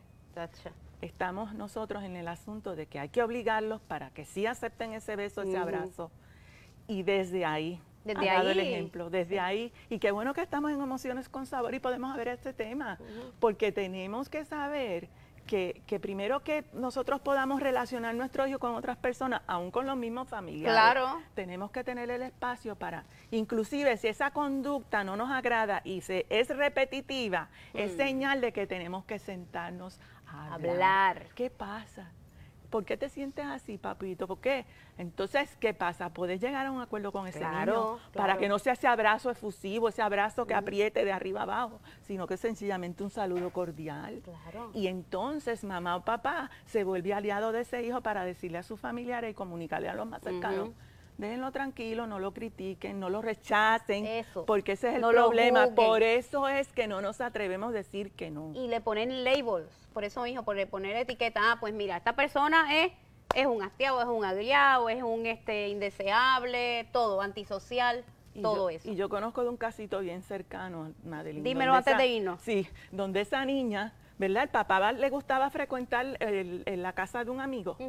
estamos nosotros en el asunto de que hay que obligarlos para que sí acepten ese beso, ese abrazo. Y desde ahí, dado el ejemplo, desde ahí. Y qué bueno que estamos en Emociones con Sabor y podemos ver este tema, porque tenemos que saber que primero que nosotros podamos relacionar nuestro hijo con otras personas, aún con los mismos familiares, tenemos que tener el espacio para, inclusive si esa conducta no nos agrada y es repetitiva, es señal de que tenemos que sentarnos a hablar. ¿Qué pasa? ¿Por qué te sientes así, papito? ¿Por qué? Entonces, ¿qué pasa? Puedes llegar a un acuerdo con ese niño para que no sea ese abrazo efusivo, ese abrazo que apriete de arriba abajo, sino que es sencillamente un saludo cordial. Y entonces mamá o papá se vuelve aliado de ese hijo para decirle a sus familiares y comunicarle a los más cercanos. Déjenlo tranquilo, no lo critiquen, no lo rechacen, porque ese es el problema. Por eso es que no nos atrevemos a decir que no. Y le ponen labels, por eso, hijo, por le poner etiqueta, pues mira, esta persona es un hastiado, es un agriado, es un indeseable, todo, antisocial, todo eso. Y yo conozco de un casito bien cercano, Madeline. Dímelo antes de irnos. Sí, donde esa niña, ¿verdad? El papá le gustaba frecuentar la casa de un amigo.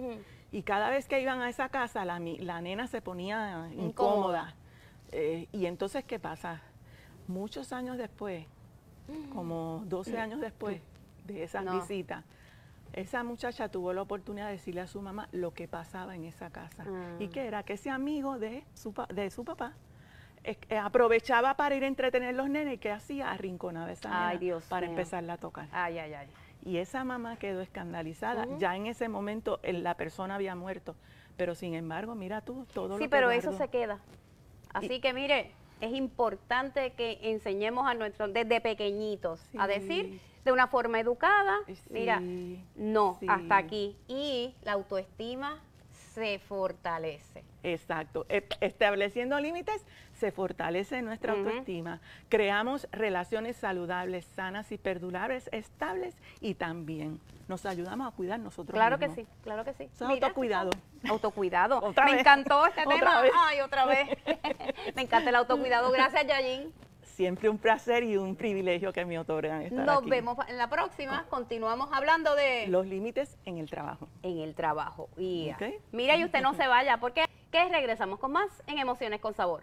Y cada vez que iban a esa casa, la nena se ponía incómoda. Y entonces, ¿qué pasa? Muchos años después, como 12 años después de esas visitas, esa muchacha tuvo la oportunidad de decirle a su mamá lo que pasaba en esa casa. Y que era que ese amigo de su papá aprovechaba para ir a entretener a los nenes y que hacía, arrinconaba a esa nena para empezarla a tocar. Y esa mamá quedó escandalizada. Ya en ese momento la persona había muerto. Pero sin embargo, mira tú, todo lo que pero guardó. eso se queda. Así que mire, es importante que enseñemos a nuestros, desde pequeñitos, a decir de una forma educada, mira, hasta aquí. Y la autoestima se fortalece. Exacto. Estableciendo límites, se fortalece nuestra autoestima. Creamos relaciones saludables, sanas y perdurables, estables, y también nos ayudamos a cuidar nosotros mismos. Claro que sí. Eso es autocuidado. Autocuidado. Me encantó este tema. Vez. Ay, otra vez. Me encanta el autocuidado. Gracias, Yayin. Siempre un placer y un privilegio que me otorgan estar aquí. Nos vemos en la próxima. Continuamos hablando de los límites en el trabajo. Mira, y usted no se vaya, porque regresamos con más en Emociones con Sabor.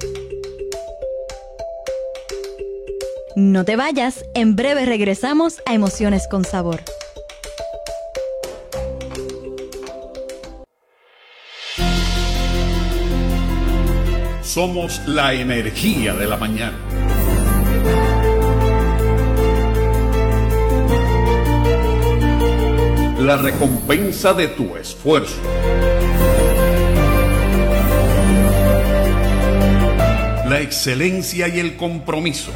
No te vayas, en breve regresamos a Emociones con Sabor. Somos la energía de la mañana. La recompensa de tu esfuerzo. La excelencia y el compromiso.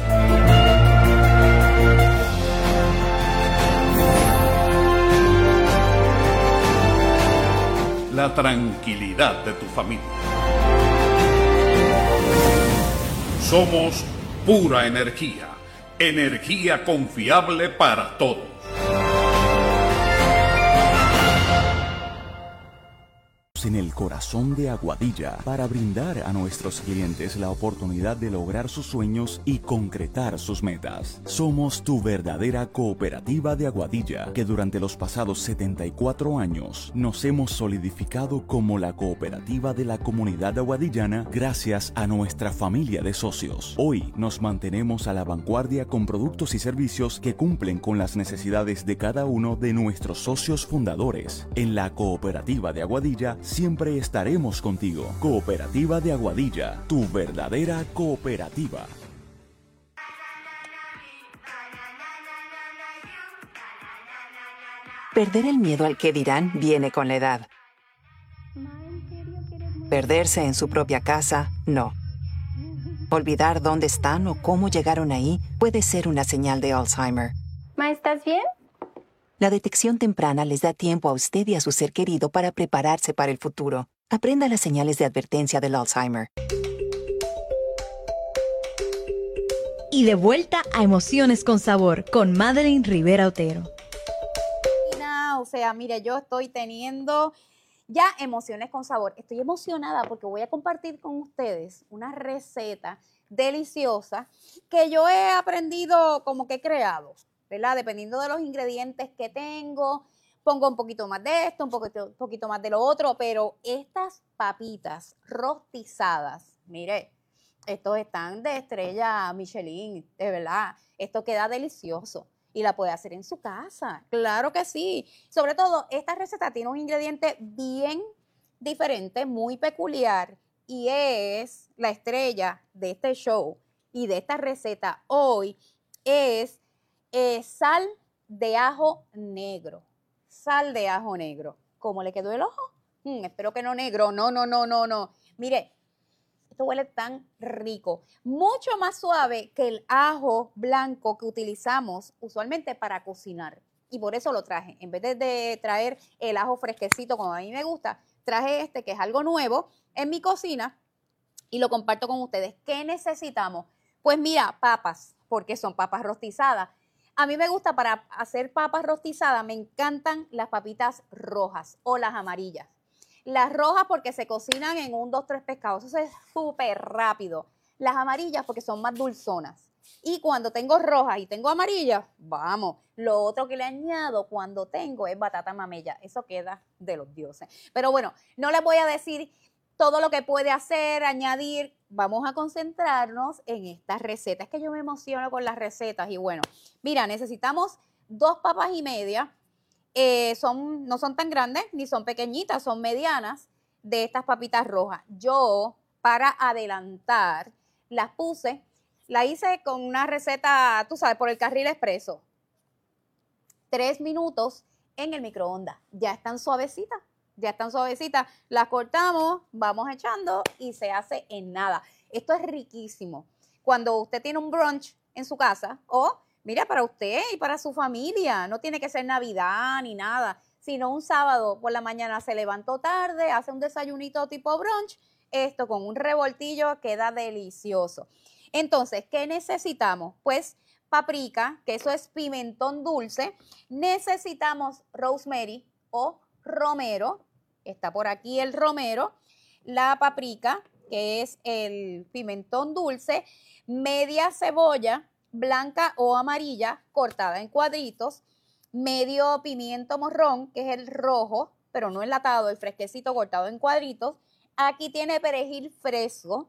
La tranquilidad de tu familia. Somos pura energía, energía confiable para todos. En el corazón de Aguadilla para brindar a nuestros clientes la oportunidad de lograr sus sueños y concretar sus metas. Somos tu verdadera cooperativa de Aguadilla, que durante los pasados 74 años nos hemos solidificado como la cooperativa de la comunidad aguadillana gracias a nuestra familia de socios. Hoy nos mantenemos a la vanguardia con productos y servicios que cumplen con las necesidades de cada uno de nuestros socios fundadores. En la cooperativa de Aguadilla siempre estaremos contigo. Cooperativa de Aguadilla, tu verdadera cooperativa. Perder el miedo al que dirán viene con la edad. Perderse en su propia casa, no. Olvidar dónde están o cómo llegaron ahí puede ser una señal de Alzheimer. Ma, ¿estás bien? La detección temprana les da tiempo a usted y a su ser querido para prepararse para el futuro. Aprenda las señales de advertencia del Alzheimer. Y de vuelta a Emociones con Sabor con Madeline Rivera Otero. O sea, mire, yo estoy teniendo ya Emociones con Sabor. Estoy emocionada porque voy a compartir con ustedes una receta deliciosa que yo he aprendido, como que he creado, ¿verdad? Dependiendo de los ingredientes que tengo, pongo un poquito más de esto, un poquito más de lo otro, pero estas papitas rostizadas, mire, estos están de estrella Michelin, de verdad, esto queda delicioso y la puede hacer en su casa, claro que sí. Sobre todo, esta receta tiene un ingrediente bien diferente, muy peculiar, y es la estrella de este show y de esta receta hoy es sal de ajo negro. Sal de ajo negro. ¿Cómo le quedó el ojo? Espero que no negro. No. Mire, esto huele tan rico. Mucho más suave que el ajo blanco que utilizamos usualmente para cocinar. Y por eso lo traje. En vez de traer el ajo fresquecito, como a mí me gusta, traje este que es algo nuevo en mi cocina y lo comparto con ustedes. ¿Qué necesitamos? Pues mira, papas, porque son papas rostizadas. A mí me gusta para hacer papas rostizadas, me encantan las papitas rojas o las amarillas. Las rojas porque se cocinan en 1, 2, 3 pescados, eso es súper rápido. Las amarillas porque son más dulzonas. Y cuando tengo rojas y tengo amarillas, vamos. Lo otro que le añado cuando tengo es batata mamella. Eso queda de los dioses. Pero bueno, no les voy a decir todo lo que puede hacer, añadir. Vamos a concentrarnos en estas recetas. Es que yo me emociono con las recetas. Y bueno, mira, necesitamos 2 papas y media. No son tan grandes ni son pequeñitas, son medianas, de estas papitas rojas. Yo, para adelantar, las puse, la hice con una receta, tú sabes, por el carril expreso. 3 minutos en el microondas. Ya están suavecitas. Las cortamos, vamos echando y se hace en nada. Esto es riquísimo. Cuando usted tiene un brunch en su casa, o mira, para usted y para su familia, no tiene que ser Navidad ni nada, sino un sábado por la mañana se levantó tarde, hace un desayunito tipo brunch, esto con un revoltillo queda delicioso. Entonces, ¿qué necesitamos? Pues paprika, que eso es pimentón dulce. Necesitamos rosemary o romero. Está por aquí el romero. La paprika, que es el pimentón dulce. Media cebolla blanca o amarilla cortada en cuadritos. Medio pimiento morrón, que es el rojo, pero no enlatado, el fresquecito cortado en cuadritos. Aquí tiene perejil fresco.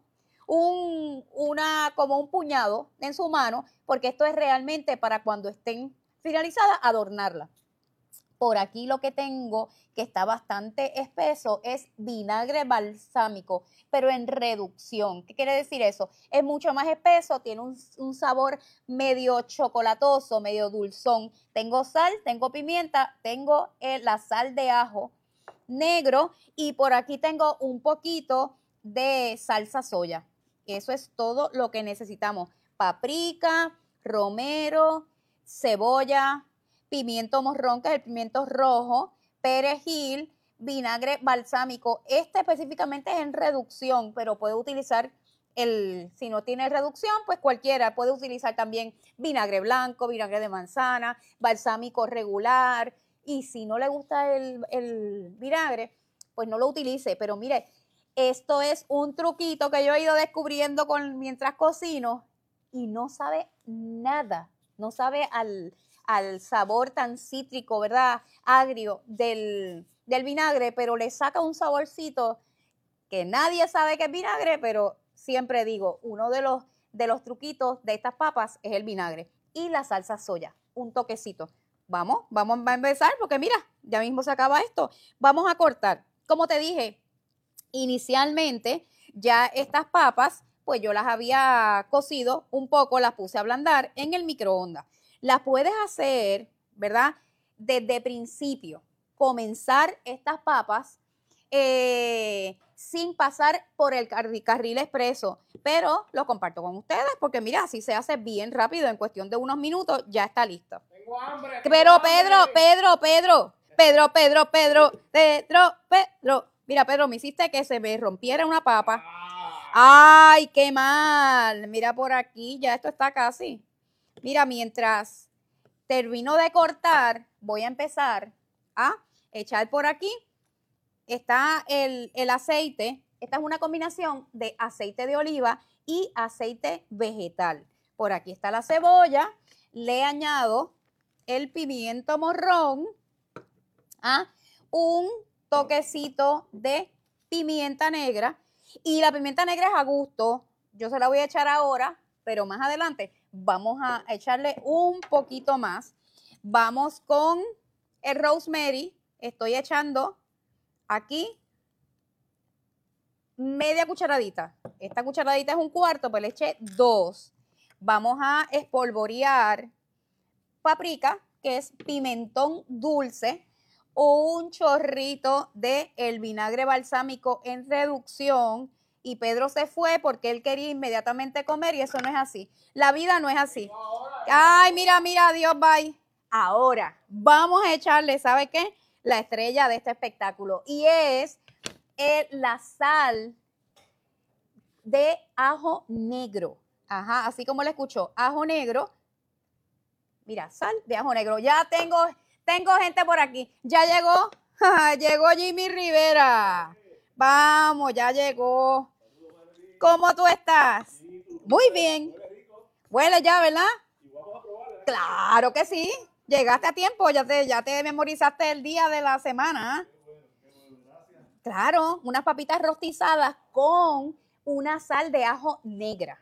Como un puñado en su mano, porque esto es realmente para cuando estén finalizadas, adornarla. Por aquí lo que tengo, que está bastante espeso, es vinagre balsámico, pero en reducción. ¿Qué quiere decir eso? Es mucho más espeso, tiene un sabor medio chocolatoso, medio dulzón. Tengo sal, tengo pimienta, tengo la sal de ajo negro y por aquí tengo un poquito de salsa soya. Eso es todo lo que necesitamos. Paprika, romero, cebolla, pimiento morrón, que es el pimiento rojo, perejil, vinagre balsámico. Este específicamente es en reducción, pero puede utilizar si no tiene reducción, pues cualquiera. Puede utilizar también vinagre blanco, vinagre de manzana, balsámico regular. Y si no le gusta el vinagre, pues no lo utilice. Pero mire, esto es un truquito que yo he ido descubriendo mientras cocino y no sabe nada, no sabe al sabor tan cítrico, ¿verdad? Agrio del vinagre, pero le saca un saborcito que nadie sabe que es vinagre, pero siempre digo, uno de los truquitos de estas papas es el vinagre y la salsa soya, un toquecito. Vamos a empezar porque mira, ya mismo se acaba esto. Vamos a cortar. Como te dije, inicialmente ya estas papas, pues yo las había cocido un poco, las puse a ablandar en el microondas. Las puedes hacer, ¿verdad? Desde principio, comenzar estas papas sin pasar por el carril expreso, pero lo comparto con ustedes porque mira, así se hace bien rápido, en cuestión de unos minutos ya está listo. Tengo hambre. Pero Pedro. Mira, Pedro, me hiciste que se me rompiera una papa. ¡Ay, qué mal! Mira por aquí, ya esto está casi. Mira, mientras termino de cortar, voy a empezar a echar por aquí. Está el aceite. Esta es una combinación de aceite de oliva y aceite vegetal. Por aquí está la cebolla. Le añado el pimiento morrón. Un toquecito de pimienta negra y la pimienta negra es a gusto. Yo se la voy a echar ahora, pero más adelante vamos a echarle un poquito más. Vamos con el rosemary. Estoy echando aquí media cucharadita. Esta cucharadita es un cuarto, pues le eché 2. Vamos a espolvorear paprika, que es pimentón dulce, un chorrito de el vinagre balsámico en reducción. Y Pedro se fue porque él quería inmediatamente comer y eso no es así. La vida no es así. Ay, mira, Dios, bye. Ahora, vamos a echarle, ¿sabe qué? La estrella de este espectáculo. Y es la sal de ajo negro. Ajá, así como le escuchó, ajo negro. Mira, sal de ajo negro. Ya tengo gente por aquí. Ya llegó. Llegó Jimmy Rivera. Vamos, ya llegó. ¿Cómo tú estás? Muy bien. Huele ya, ¿verdad? Claro que sí. Llegaste a tiempo, ya te memorizaste el día de la semana. Claro, unas papitas rostizadas con una sal de ajo negra.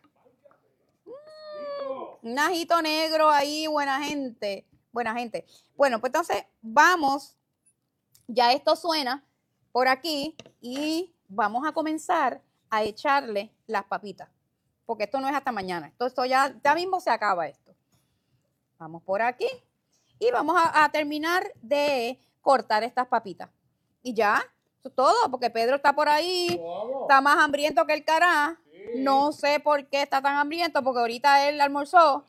Un ajito negro ahí, buena gente. Buena gente. Bueno, pues entonces vamos. Ya esto suena por aquí y vamos a comenzar a echarle las papitas. Porque esto no es hasta mañana. Esto ya mismo se acaba esto. Vamos por aquí y vamos a terminar de cortar estas papitas. Y ya, eso es todo, porque Pedro está por ahí, está más hambriento que el cará. Sí. No sé por qué está tan hambriento, porque ahorita él almorzó.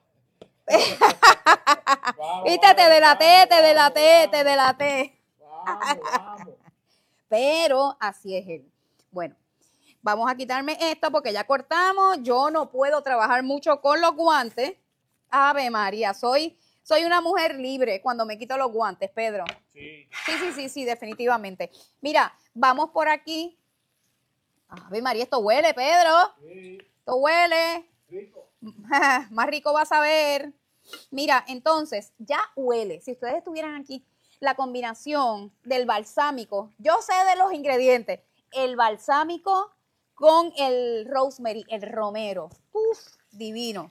Viste, te delaté. Vamos. Pero así es él. Bueno, vamos a quitarme esto porque ya cortamos. Yo no puedo trabajar mucho con los guantes. Ave María, soy una mujer libre cuando me quito los guantes, Pedro. Sí, definitivamente. Mira, vamos por aquí. Ave María, esto huele, Pedro. Sí. Esto huele. Rico. Más rico vas a ver. Mira, entonces, ya huele. Si ustedes estuvieran aquí, la combinación del balsámico. Yo sé de los ingredientes. El balsámico con el rosemary, el romero. Uf, divino.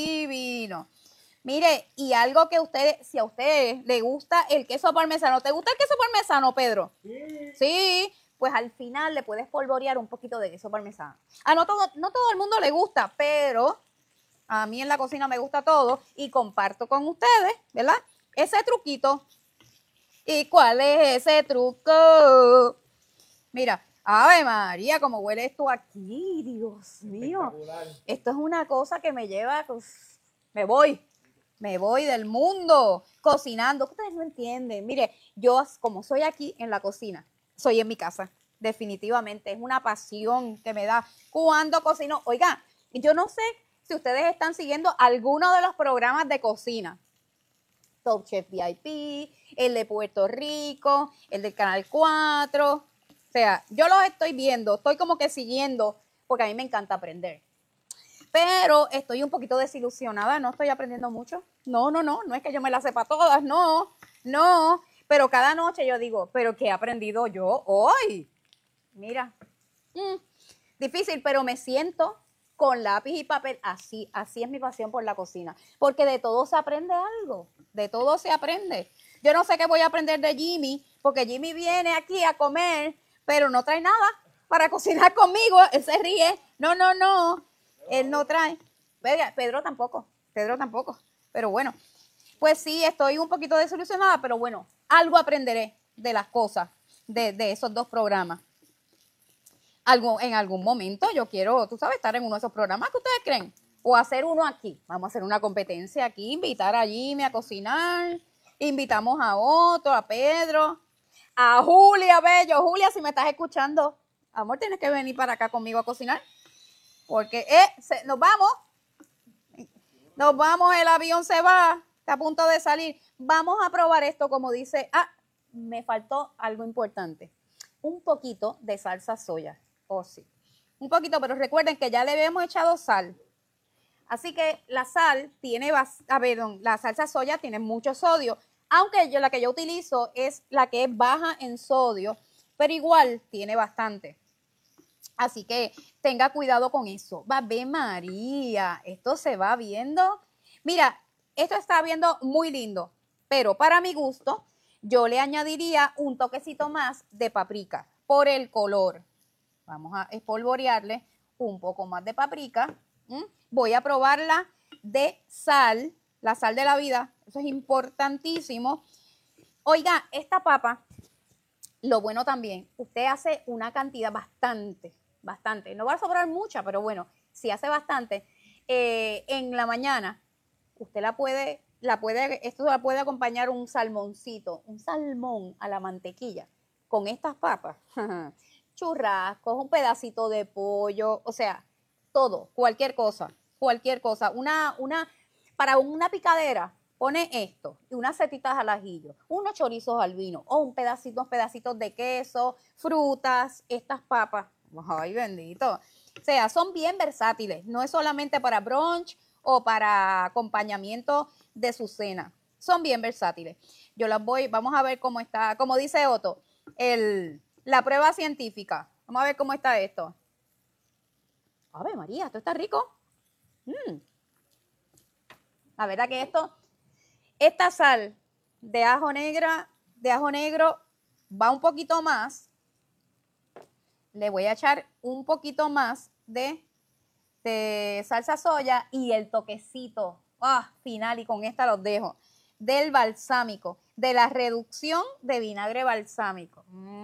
Mire, y algo que si a ustedes le gusta el queso parmesano. ¿Te gusta el queso parmesano, Pedro? Sí. Pues al final le puedes polvorear un poquito de queso parmesano. No todo el mundo le gusta, pero a mí en la cocina me gusta todo y comparto con ustedes, ¿verdad? Ese truquito. ¿Y cuál es ese truco? Mira, ¡Ave María! ¿Cómo huele esto aquí? Dios mío. Esto es una cosa que me lleva... Pues, me voy del mundo cocinando. Ustedes no entienden. Mire, yo como soy aquí en la cocina, soy en mi casa. Definitivamente. Es una pasión que me da cuando cocino. Oiga, yo no sé si ustedes están siguiendo alguno de los programas de cocina. Top Chef VIP, el de Puerto Rico, el del Canal 4. O sea, yo los estoy viendo, estoy como que siguiendo, porque a mí me encanta aprender. Pero estoy un poquito desilusionada, no estoy aprendiendo mucho. No es que yo me las sepa todas, no. Pero cada noche yo digo, ¿pero qué he aprendido yo hoy? Mira, difícil, pero me siento con lápiz y papel, así es mi pasión por la cocina, porque de todo se aprende algo, de todo se aprende. Yo no sé qué voy a aprender de Jimmy, porque Jimmy viene aquí a comer, pero no trae nada para cocinar conmigo, él se ríe, no, él no trae, Pedro tampoco, pero bueno, pues sí, estoy un poquito desilusionada, pero bueno, algo aprenderé de las cosas de esos dos programas. En algún momento yo quiero, tú sabes, estar en uno de esos programas que ustedes creen. O hacer uno aquí. Vamos a hacer una competencia aquí, invitar a Jimmy a cocinar. Invitamos a Otto, a Pedro, a Julia Bello. Julia, si me estás escuchando, amor, tienes que venir para acá conmigo a cocinar. Porque nos vamos, el avión se va, está a punto de salir. Vamos a probar esto como dice, me faltó algo importante. Un poquito de salsa soya. Oh, sí. Un poquito, pero recuerden que ya le habíamos echado sal. Así que la sal tiene, la salsa soya tiene mucho sodio, aunque la que yo utilizo es la que es baja en sodio, pero igual tiene bastante. Así que tenga cuidado con eso. Ave María, esto se va viendo. Mira, esto está viendo muy lindo, pero para mi gusto, yo le añadiría un toquecito más de paprika por el color. Vamos a espolvorearle un poco más de paprika. Voy a probarla de sal, la sal de la vida. Eso es importantísimo. Oiga, esta papa, lo bueno también, usted hace una cantidad bastante. No va a sobrar mucha, pero bueno, si hace bastante, en la mañana, usted la puede acompañar un salmoncito, un salmón a la mantequilla con estas papas. Churrascos, un pedacito de pollo, o sea, todo, cualquier cosa. Para una picadera, pone esto y unas setitas al ajillo, unos chorizos al vino o unos pedacitos de queso, frutas, estas papas. Ay, bendito. O sea, son bien versátiles, no es solamente para brunch o para acompañamiento de su cena. Son bien versátiles. Vamos a ver cómo está, como dice Otto, la prueba científica. Vamos a ver cómo está esto. Ave María, esto está rico. La verdad que esta sal de ajo negro va un poquito más. Le voy a echar un poquito más de salsa soya y el toquecito final, y con esta los dejo, del balsámico, de la reducción de vinagre balsámico.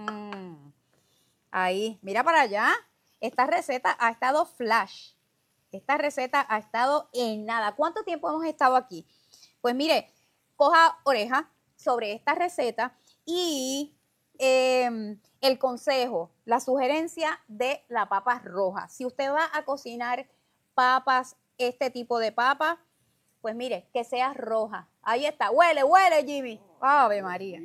Ahí, mira para allá. Esta receta ha estado flash. Esta receta ha estado en nada. ¿Cuánto tiempo hemos estado aquí? Pues mire, coja oreja sobre esta receta y el consejo, la sugerencia de la papa roja. Si usted va a cocinar papas, este tipo de papa, pues mire, que sea roja. Ahí está. Huele, Jimmy. Ave María.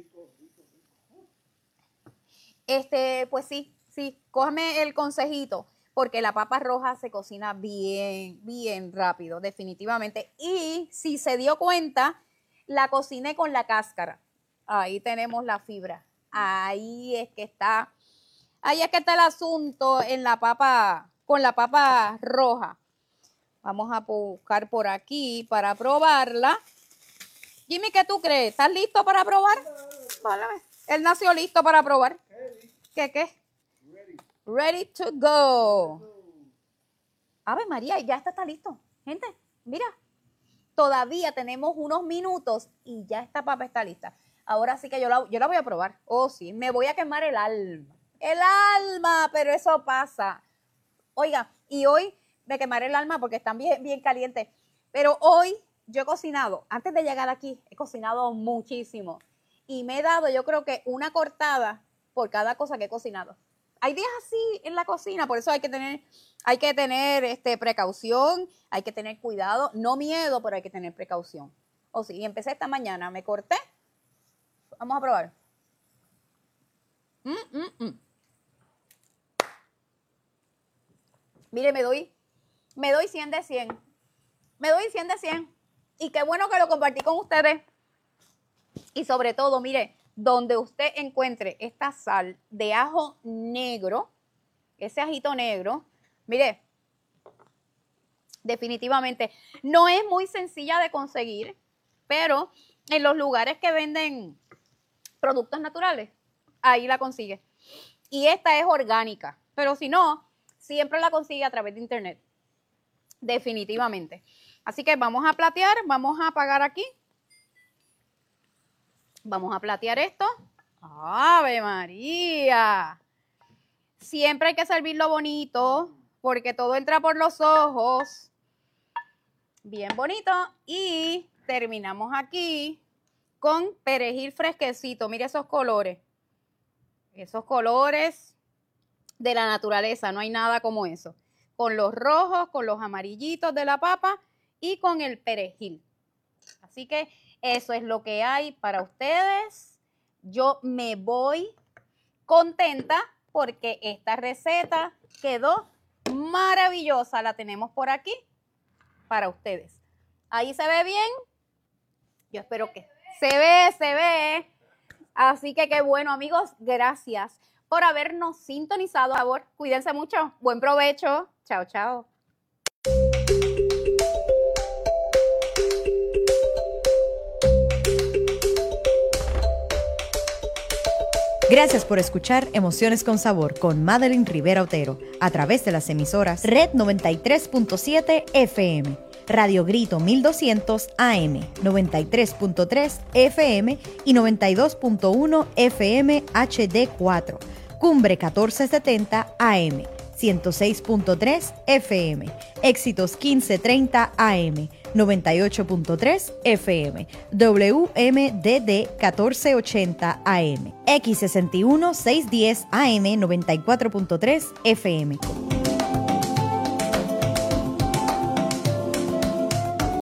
Pues sí, cójame el consejito, porque la papa roja se cocina bien, bien rápido, definitivamente. Y si se dio cuenta, la cociné con la cáscara. Ahí tenemos la fibra. Ahí es que está el asunto en la papa, con la papa roja. Vamos a buscar por aquí para probarla. Jimmy, ¿qué tú crees? ¿Estás listo para probar? Válame. Él nació listo para probar. ¿Qué? Ready to go. Ave María, ya está listo. Gente, mira. Todavía tenemos unos minutos y ya esta papa está lista. Ahora sí que yo la voy a probar. Oh, sí, me voy a quemar el alma. El alma, pero eso pasa. Oiga, y hoy me quemaré el alma porque están bien, bien calientes. Pero hoy yo he cocinado, antes de llegar aquí, he cocinado muchísimo. Y me he dado, yo creo que una cortada por cada cosa que he cocinado. Hay días así en la cocina, por eso hay que tener precaución, hay que tener cuidado, no miedo, pero hay que tener precaución. O sí, empecé esta mañana, me corté. Vamos a probar. Mire, me doy 100 de 100. Me doy 100 de 100. Y qué bueno que lo compartí con ustedes. Y sobre todo, mire, donde usted encuentre esta sal de ajo negro, ese ajito negro, mire, definitivamente no es muy sencilla de conseguir, pero en los lugares que venden productos naturales, ahí la consigue. Y esta es orgánica, pero si no, siempre la consigue a través de internet, definitivamente. Así que vamos a platear, vamos a apagar aquí. Vamos a platear esto. ¡Ave María! Siempre hay que servirlo bonito, porque todo entra por los ojos. Bien bonito. Y terminamos aquí con perejil fresquecito. Mire esos colores. Esos colores de la naturaleza. No hay nada como eso. Con los rojos, con los amarillitos de la papa y con el perejil. Así que eso es lo que hay para ustedes. Yo me voy contenta porque esta receta quedó maravillosa. La tenemos por aquí para ustedes. Ahí se ve bien. Yo espero que se ve. Así que qué bueno, amigos. Gracias por habernos sintonizado. Por favor, cuídense mucho. Buen provecho. Chao, chao. Gracias por escuchar Emociones con Sabor con Madeline Rivera Otero a través de las emisoras Red 93.7 FM, Radio Grito 1200 AM, 93.3 FM y 92.1 FM HD4, Cumbre 1470 AM, 106.3 FM, Éxitos 1530 AM, 98.3 FM, WMDD 1480 AM, X61 610 AM, 94.3 FM.